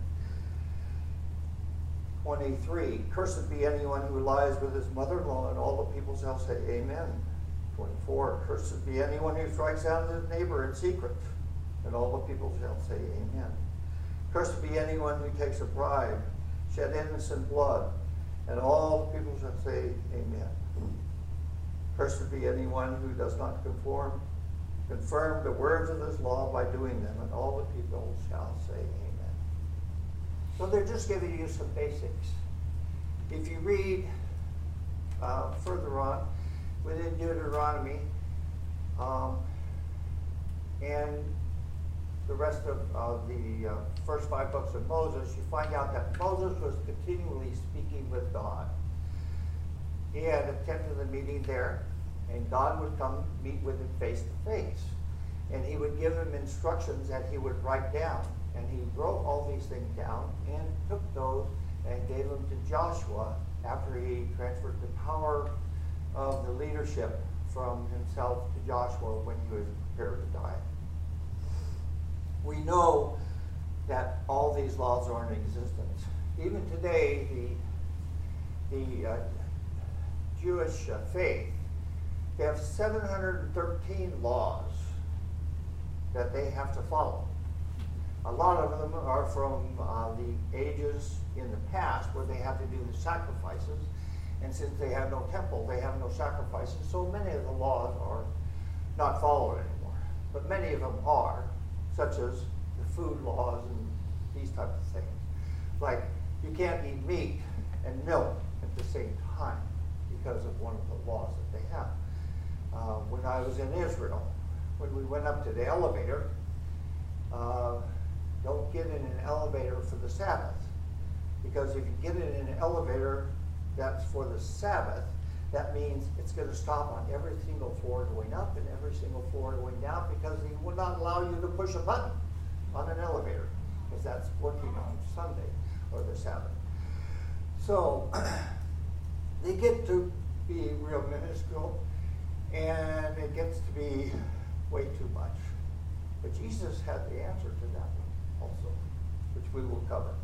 twenty-three. Cursed be anyone who lies with his mother-in-law, and all the people shall say, Amen. twenty-four. Cursed be anyone who strikes out his neighbor in secret, and all the people shall say, Amen. Cursed be anyone who takes a bribe, shed innocent blood, and all the people shall say, Amen. Cursed be anyone who does not conform, confirm the words of this law by doing them, and all the people shall say, Amen. So they're just giving you some basics. If you read uh, further on within Deuteronomy um, and the rest of uh, the uh, first five books of Moses, you find out that Moses was continually speaking with God. He had attended the meeting there, and God would come meet with him face to face. And he would give him instructions that he would write down. And he wrote all these things down and took those and gave them to Joshua after he transferred the power of the leadership from himself to Joshua when he was prepared to die. We know that all these laws are in existence. Even today, the, the uh, Jewish uh, faith, they have seven hundred thirteen laws that they have to follow. A lot of them are from uh, the ages in the past where they had to do the sacrifices. And since they have no temple, they have no sacrifices. So many of the laws are not followed anymore. But many of them are, such as the food laws and these types of things. Like, you can't eat meat and milk at the same time because of one of the laws that they have. Uh, when I was in Israel, when we went up to the elevator, uh, don't get in an elevator for the Sabbath. Because if you get in an elevator that's for the Sabbath, that means it's going to stop on every single floor going up and every single floor going down, because they will not allow you to push a button on an elevator, because that's working on Sunday or the Sabbath. So they get to be real minuscule, and it gets to be way too much. But Jesus had the answer to that one also, which we will cover.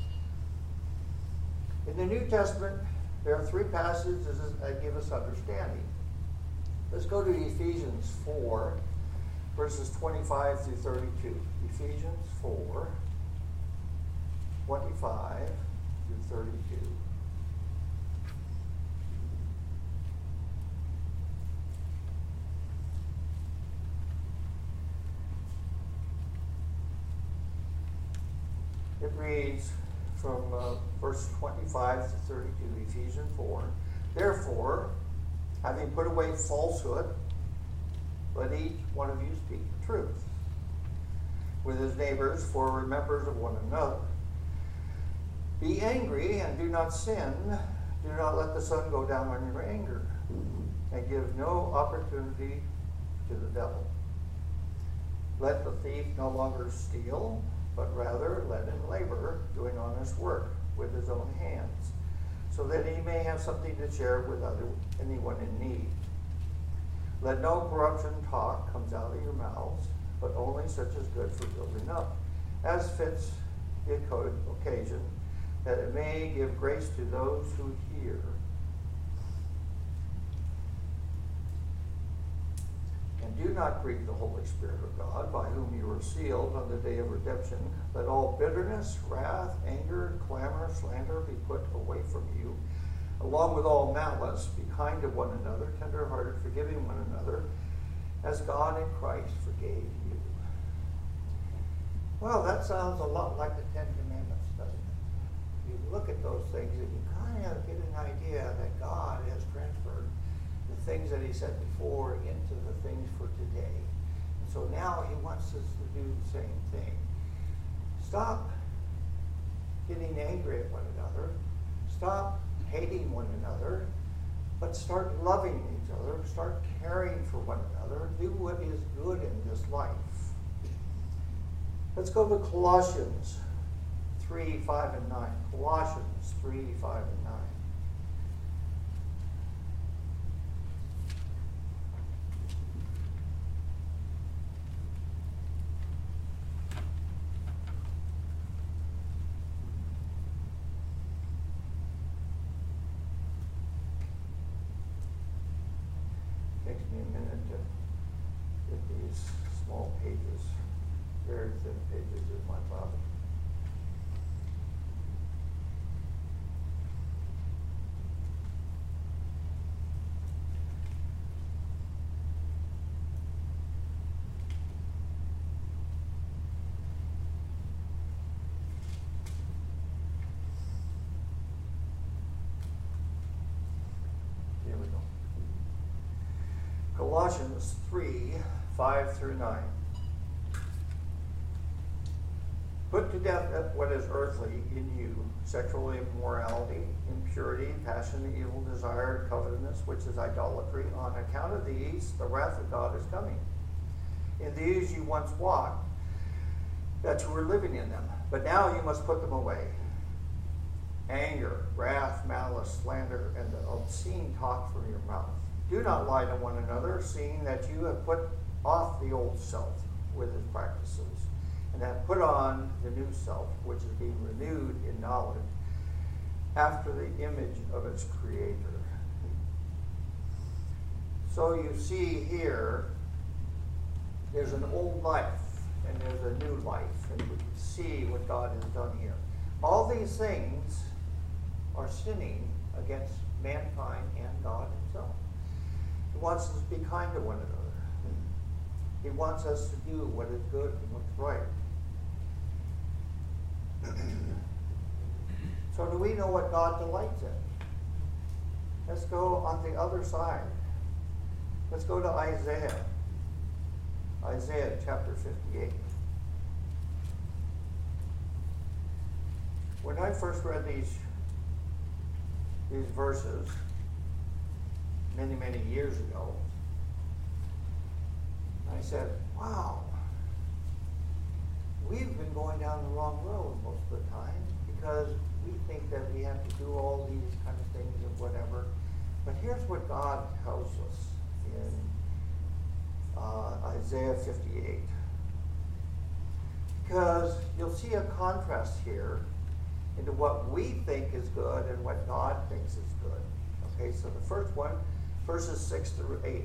In the New Testament, there are three passages that give us understanding. Let's go to Ephesians four, verses twenty-five through thirty-two. Ephesians four, twenty-five through thirty-two. It reads from uh, verse twenty-five to thirty-two, Ephesians four. Therefore, having put away falsehood, let each one of you speak the truth with his neighbors, for we're members of one another. Be angry and do not sin. Do not let the sun go down on your anger, and give no opportunity to the devil. Let the thief no longer steal, but rather let him labor, doing honest work with his own hands, so that he may have something to share with other, anyone in need. Let no corruption talk comes out of your mouths, but only such as good for building up, as fits the occasion, that it may give grace to those who hear. And do not grieve the Holy Spirit of God, by whom you were sealed on the day of redemption. Let all bitterness, wrath, anger, clamor, slander be put away from you, along with all malice. Be kind to one another, tender-hearted, forgiving one another, as God in Christ forgave you. Well, that sounds a lot like the Ten Commandments, doesn't it? You look at those things and you kind of get an idea that God has transferred the things that he said before into the things for today. And so now he wants us to do the same thing. Stop getting angry at one another. Stop hating one another. but start loving each other, start caring for one another, do what is good in this life. Let's go to Colossians three, five, and nine. Colossians three, five, and nine. Takes me a minute to get these small pages, very thin pages in my Bible. Here we go. Colossians three, five through nine. Put to death what is earthly in you, sexual immorality, impurity, passion, evil desire, covetousness, which is idolatry. On account of these, the wrath of God is coming. In these you once walked, that you were living in them, but now you must put them away. Anger, wrath, malice, slander, and the obscene talk from your mouth. Do not lie to one another, seeing that you have put off the old self with its practices, and have put on the new self, which is being renewed in knowledge after the image of its creator. So you see here, there's an old life and there's a new life, and we can see what God has done here. All these things are sinning against mankind and God himself. He wants us to be kind to one another. He wants us to do what is good and what's right. So do we know what God delights in? Let's go on the other side. Let's go to Isaiah. Isaiah chapter fifty-eight. When I first read these, these verses many, many years ago, I said, wow, we've been going down the wrong road most of the time because we think that we have to do all these kind of things or whatever. But here's what God tells us in uh, Isaiah fifty-eight. Because you'll see a contrast here into what we think is good and what God thinks is good. Okay, so the first one, verses six through eight.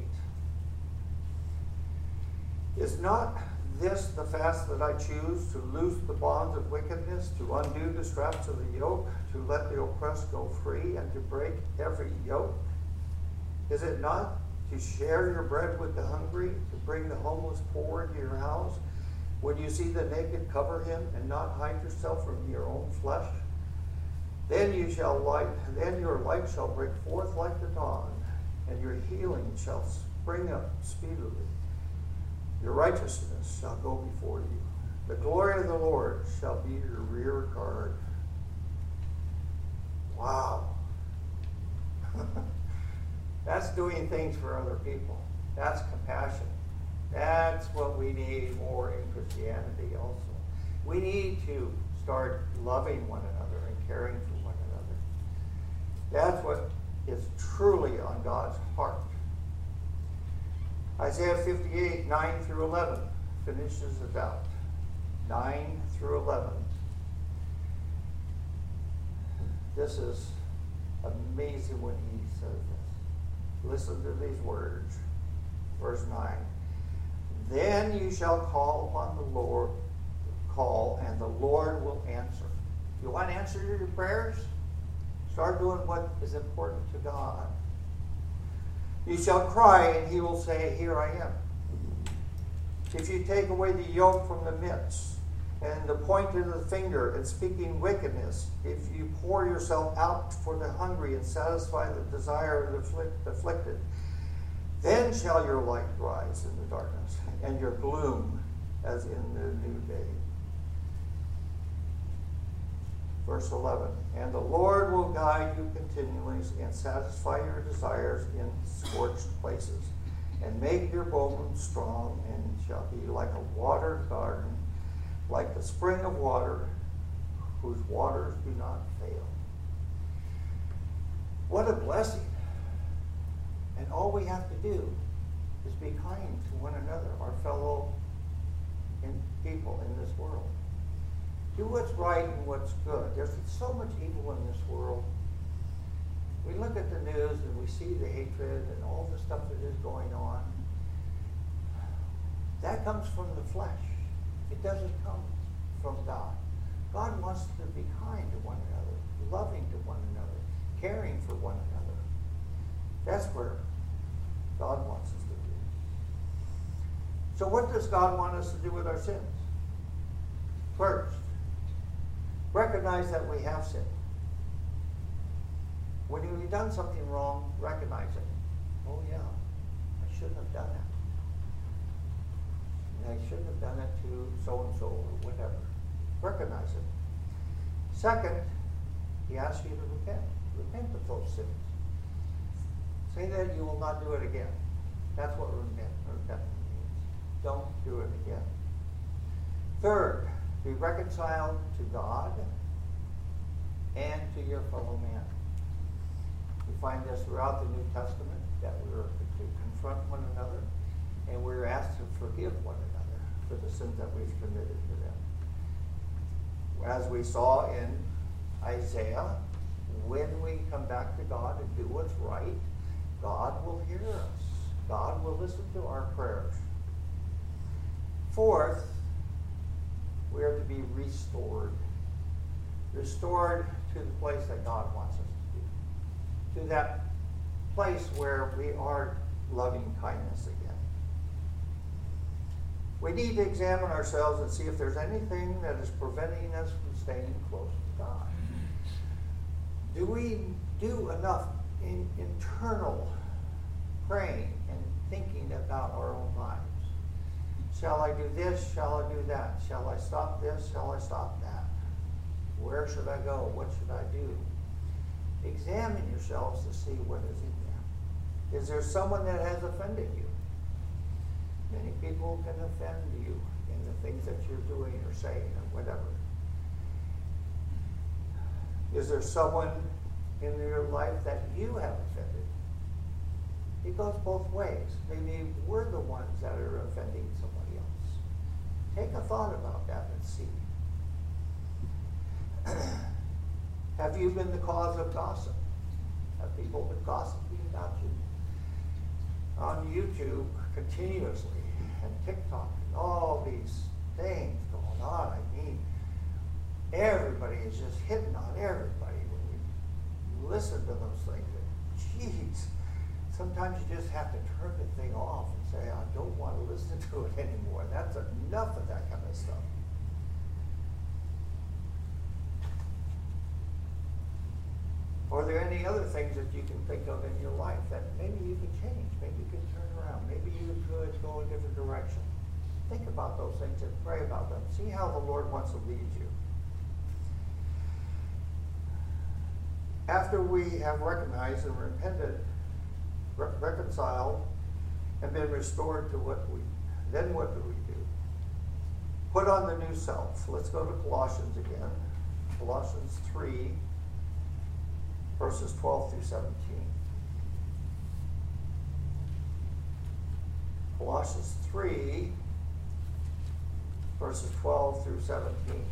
Is not this the fast that I choose, to loose the bonds of wickedness, to undo the straps of the yoke, to let the oppressed go free, and to break every yoke? Is it not to share your bread with the hungry, to bring the homeless poor into your house? When you see the naked, cover him, and not hide yourself from your own flesh? Then you shall light, then your light shall break forth like the dawn, and your healing shall spring up speedily. Your righteousness shall go before you. The glory of the Lord shall be your rear guard. Wow. That's doing things for other people. That's compassion. That's what we need more in Christianity also. We need to start loving one another and caring for one another. That's what is truly on God's heart. Isaiah fifty-eight, nine through eleven finishes it out. nine through eleven. This is amazing when he says this. Listen to these words. Verse nine. Then you shall call upon the Lord, call, and the Lord will answer. You want to answer your prayers? Start doing what is important to God. You shall cry, and he will say, here I am. If you take away the yoke from the midst, and the point of the finger, and speaking wickedness, if you pour yourself out for the hungry and satisfy the desire of the afflict- afflicted, then shall your light rise in the darkness, and your gloom as in the new day. verse eleven. And the Lord will guide you continually and satisfy your desires in scorched places, and make your bones strong, and shall be like a watered garden, like the spring of water, whose waters do not fail. What a blessing. And all we have to do is be kind to one another, our fellow in people in this world. Do what's right and what's good. There's so much evil in this world. We look at the news and we see the hatred and all the stuff that is going on. That comes from the flesh. It doesn't come from God. God wants us to be kind to one another, loving to one another, caring for one another. That's where God wants us to be. So what does God want us to do with our sins? First, recognize that we have sinned. When you've done something wrong, recognize it. Oh yeah, I shouldn't have done that. And I shouldn't have done it to so-and-so or whatever. Recognize it. Second, he asks you to repent. Repent of those sins. Say that you will not do it again. That's what repent, repent means. Don't do it again. Third, be reconciled to God and to your fellow man. We find this throughout the New Testament, that we are to confront one another, and we're asked to forgive one another for the sins that we've committed to them. As we saw in Isaiah, when we come back to God and do what's right, God will hear us. God will listen to our prayers. Fourth, we are to be restored. Restored to the place that God wants us to be. To that place where we are loving kindness again. We need to examine ourselves and see if there's anything that is preventing us from staying close to God. Do we do enough in internal praying and thinking about our own lives? Shall I do this? Shall I do that? Shall I stop this? Shall I stop that? Where should I go? What should I do? Examine yourselves to see what is in there. Is there someone that has offended you? Many people can offend you in the things that you're doing or saying or whatever. Is there someone in your life that you have offended? It goes both ways. Maybe we're the ones that are offending somebody else. Take a thought about that and see. Have you been the cause of gossip? Have people been gossiping about you? On YouTube, continuously, and TikTok, and all these things going on. I mean, everybody is just hitting on everybody when you listen to those things. Jeez, sometimes you just have to turn the thing off and say, I don't want to listen to it anymore. That's enough of that kind of stuff. Are there any other things that you can think of in your life that maybe you could change, maybe you could turn around, maybe you could go a different direction? Think about those things and pray about them. See how the Lord wants to lead you. After we have recognized and repented, re- reconciled, and been restored to what we, then what do we do? Put on the new self. Let's go to Colossians again. Colossians three. Verses twelve through seventeen. Colossians three, verses twelve through seventeen.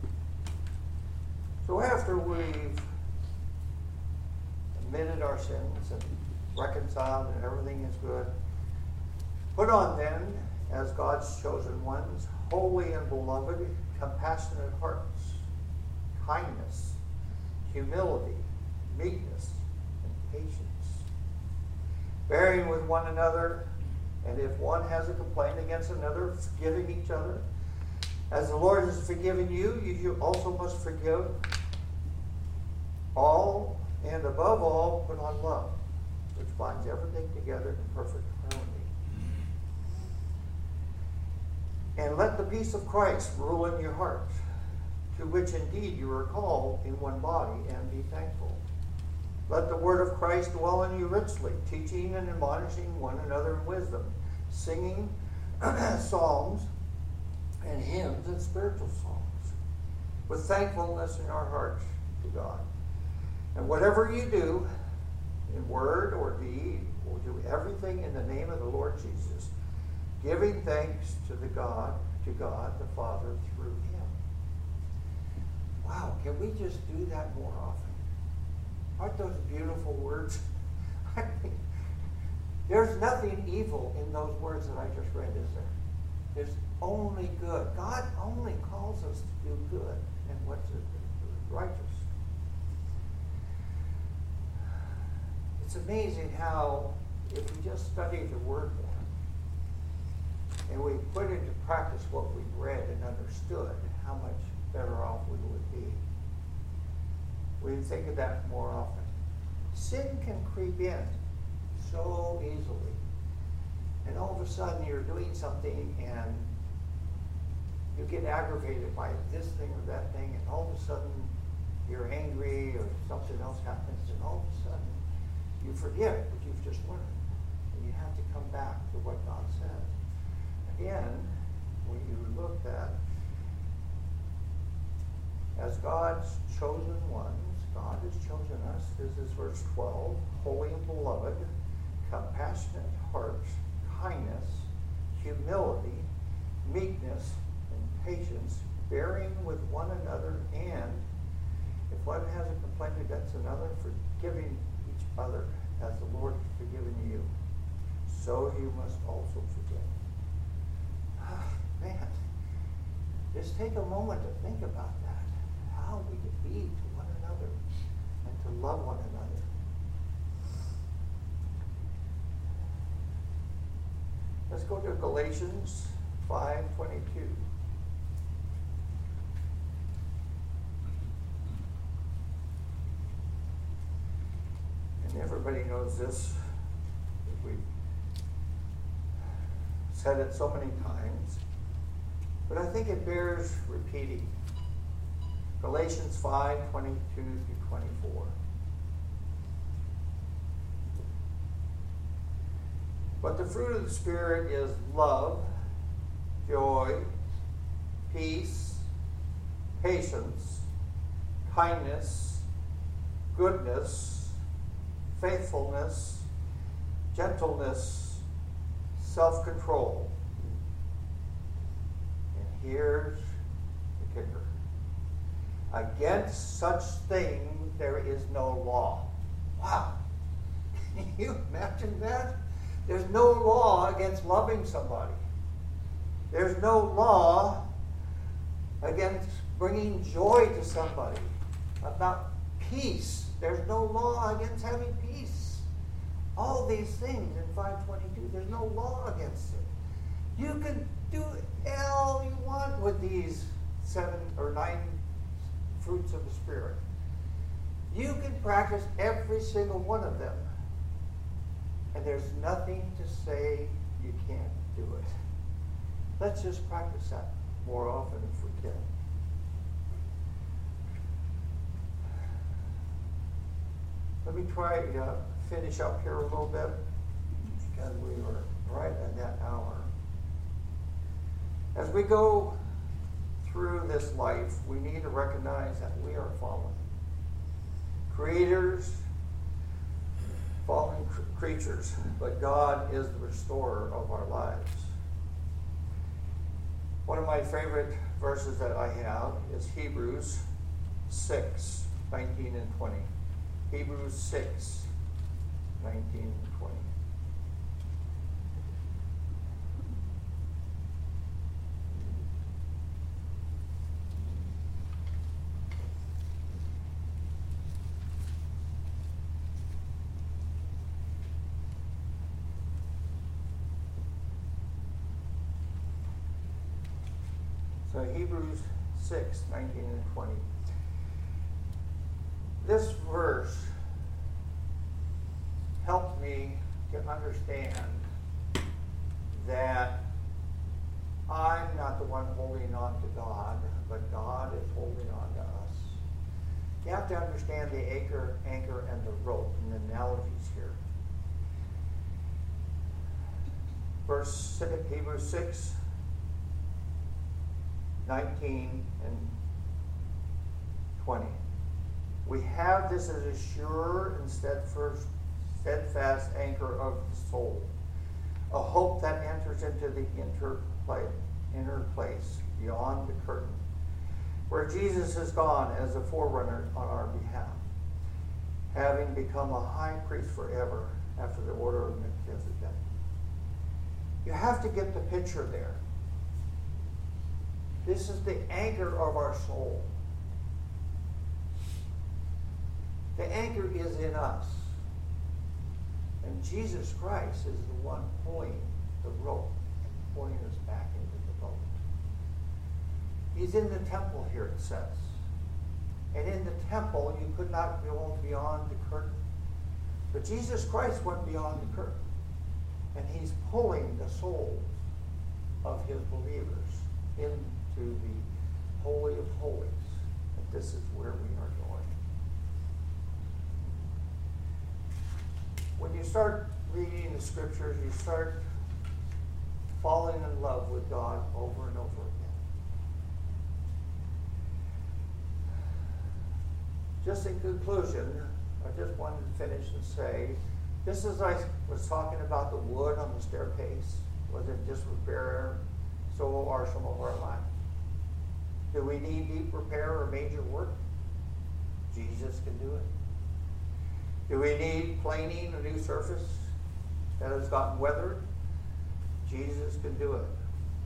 So after we've admitted our sins and reconciled and everything is good, put on then, as God's chosen ones, holy and beloved, compassionate hearts, kindness, humility, meekness, and patience, bearing with one another, and if one has a complaint against another, forgiving each other. As the Lord has forgiven you, you also must forgive all, and above all, put on love, which binds everything together in perfect harmony. And let the peace of Christ rule in your hearts, to which indeed you are called in one body, and be thankful. Let the word of Christ dwell in you richly, teaching and admonishing one another in wisdom, singing psalms and hymns and spiritual songs, with thankfulness in our hearts to God. And whatever you do, in word or deed, or do everything in the name of the Lord Jesus, giving thanks to the God, to God the Father through him. Wow, can we just do that more often? Aren't those beautiful words? I mean, there's nothing evil in those words that I just read, is there? There's only good. God only calls us to do good and what's righteous. It's amazing how, if we just study the Word more, and we put into practice what we've read and understood, how much better off we would be. We think of that more often. Sin can creep in so easily. And all of a sudden you're doing something and you get aggravated by this thing or that thing, and all of a sudden you're angry or something else happens, and all of a sudden you forget what you've just learned. And you have to come back to what God says. Again, when you look at as God's chosen ones, God has chosen us, this is verse twelve, holy and beloved, compassionate hearts, kindness, humility, meekness, and patience, bearing with one another, and if one has a complaint against another, forgiving each other as the Lord has forgiven you, so you must also forgive. Ah, man, just take a moment to think about that. How we can be to one another and to love one another. Let's go to Galatians five twenty-two. And everybody knows this. We've said it so many times. But I think it bears repeating. Galatians five twenty-two through twenty-four. But the fruit of the Spirit is love, joy, peace, patience, kindness, goodness, faithfulness, gentleness, self-control. And here's the kicker. Against such things there is no law. Wow. Can you imagine that? There's no law against loving somebody. There's no law against bringing joy to somebody. About peace. There's no law against having peace. All these things in five twenty-two, there's no law against it. You can do all you want with these seven or nine fruits of the Spirit. You can practice every single one of them. And there's nothing to say you can't do it. Let's just practice that more often if we can. Let me try to uh, finish up here a little bit, because we were right at that hour. As we go through this life, we need to recognize that we are fallen. Creators, fallen cr- creatures, but God is the restorer of our lives. One of my favorite verses that I have is Hebrews six, nineteen and twenty. Hebrews six, nineteen and twenty. So Hebrews six, nineteen and twenty. This verse helped me to understand that I'm not the one holding on to God, but God is holding on to us. You have to understand the anchor, anchor and the rope and the analogies here. Verse six, Hebrews six, nineteen and twenty. We have this as a sure and steadfast, steadfast anchor of the soul, a hope that enters into the inner place, inner place beyond the curtain, where Jesus has gone as a forerunner on our behalf, having become a high priest forever after the order of Melchizedek. You have to get the picture there. This is the anchor of our soul. The anchor is in us. And Jesus Christ is the one pulling the rope and pulling us back into the boat. He's in the temple here, it says. And in the temple, you could not go beyond the curtain. But Jesus Christ went beyond the curtain. And he's pulling the souls of his believers into the Holy of Holies. And this is where we are going. When you start reading the scriptures, you start falling in love with God over and over again. Just in conclusion, I just wanted to finish and say, just as I was talking about the wood on the staircase, was it just repair, so are some of our lives. Do we need deep repair or major work? Jesus can do it. Do we need planing a new surface that has gotten weathered? Jesus can do it.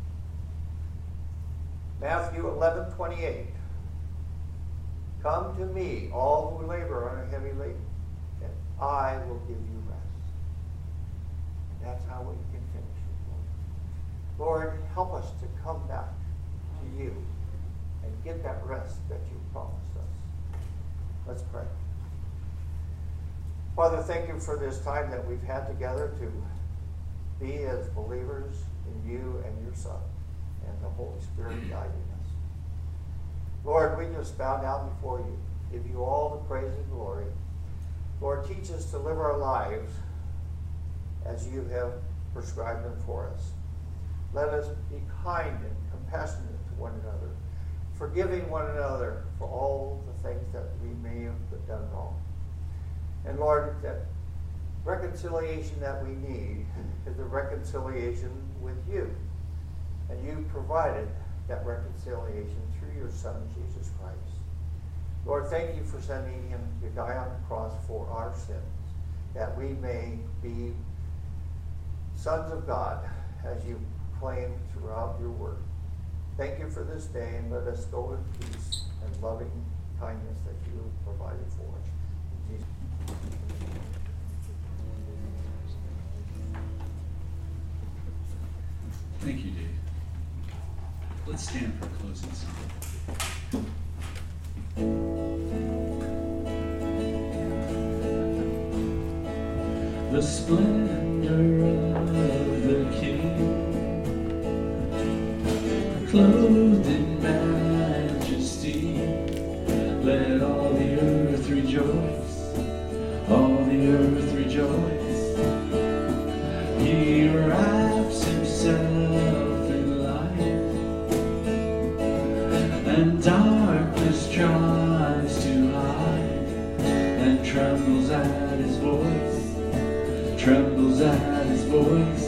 Matthew eleven twenty-eight. Come to me, all who labor and are heavy laden, and I will give you rest. And that's how we can finish it, Lord. Lord, help us to come back to you and get that rest that you promised us. Let's pray. Father, thank you for this time that we've had together to be as believers in you and your Son and the Holy Spirit guiding us. Lord, we just bow down before you, give you all the praise and glory. Lord, teach us to live our lives as you have prescribed them for us. Let us be kind and compassionate to one another, forgiving one another for all the things that we may have done wrong. And Lord, that reconciliation that we need is the reconciliation with you. And you provided that reconciliation through your Son, Jesus Christ. Lord, thank you for sending him to die on the cross for our sins, that we may be sons of God, as you claim throughout your word. Thank you for this day, and let us go in peace and loving kindness that you have provided for us. In Jesus' Thank you, Dave. Let's stand for a closing song. The splendor of the King, clothed in majesty, let all the earth rejoice, all the earth rejoice. He wraps himself in light, and darkness tries to hide, and trembles at his voice, trembles at his voice.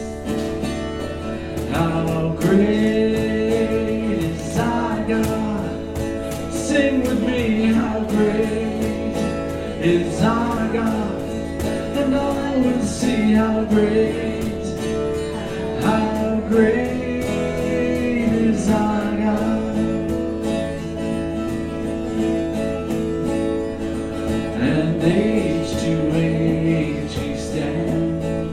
How great is our God? Sing with me, how great is our God? And I will see how great, how great is our God. And age to age he stands,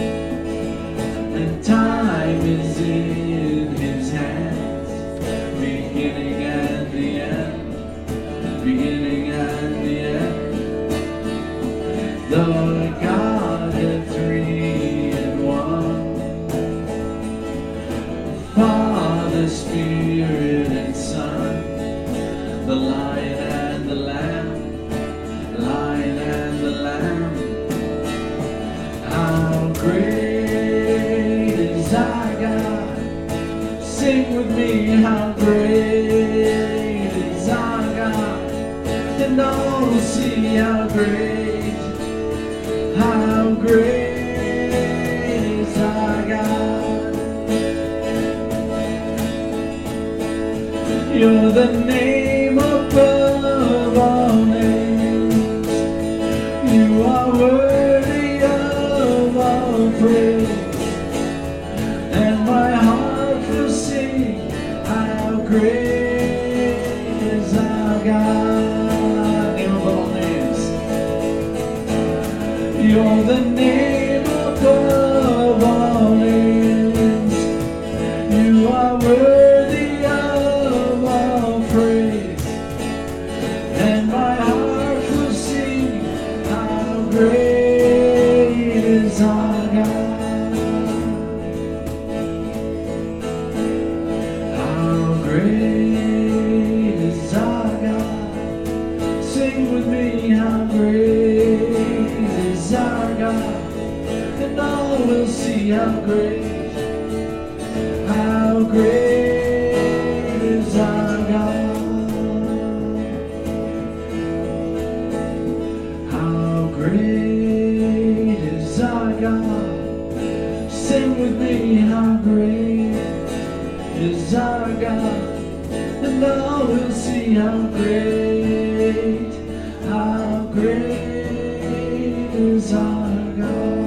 and time is in his hands, beginning and the end, beginning and the end. The Godhead three in one, Father, the Lion and the Lamb, Lion and the Lamb. How great is our God? Sing with me, how great is our God? And all will see how great, how great is our God. You're the name above all names. You are worthy of all praise. And my heart will sing, how great is our God. Name above all names. You're the name above all names. You are worthy of all praise. And my heart will sing, how great is our God. How great is our God. Sing with me, how great is our God. And all will see how great, how great is our God. How great is our God. Sing with me, how great is our God. And all will see how great, how great is our God.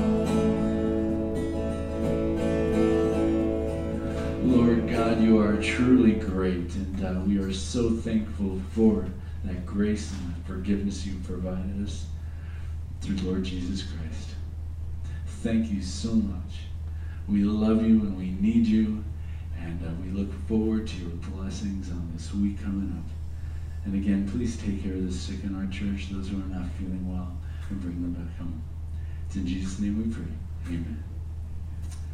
Lord God, you are truly great, and uh, we are so thankful for that grace and that forgiveness you provided us through Lord Jesus Christ. Thank you so much. We love you and we need you, and uh, we look forward to your blessings on this week coming up. And again, please take care of the sick in our church, those who are not feeling well, and bring them back home. It's in Jesus' name we pray. Amen.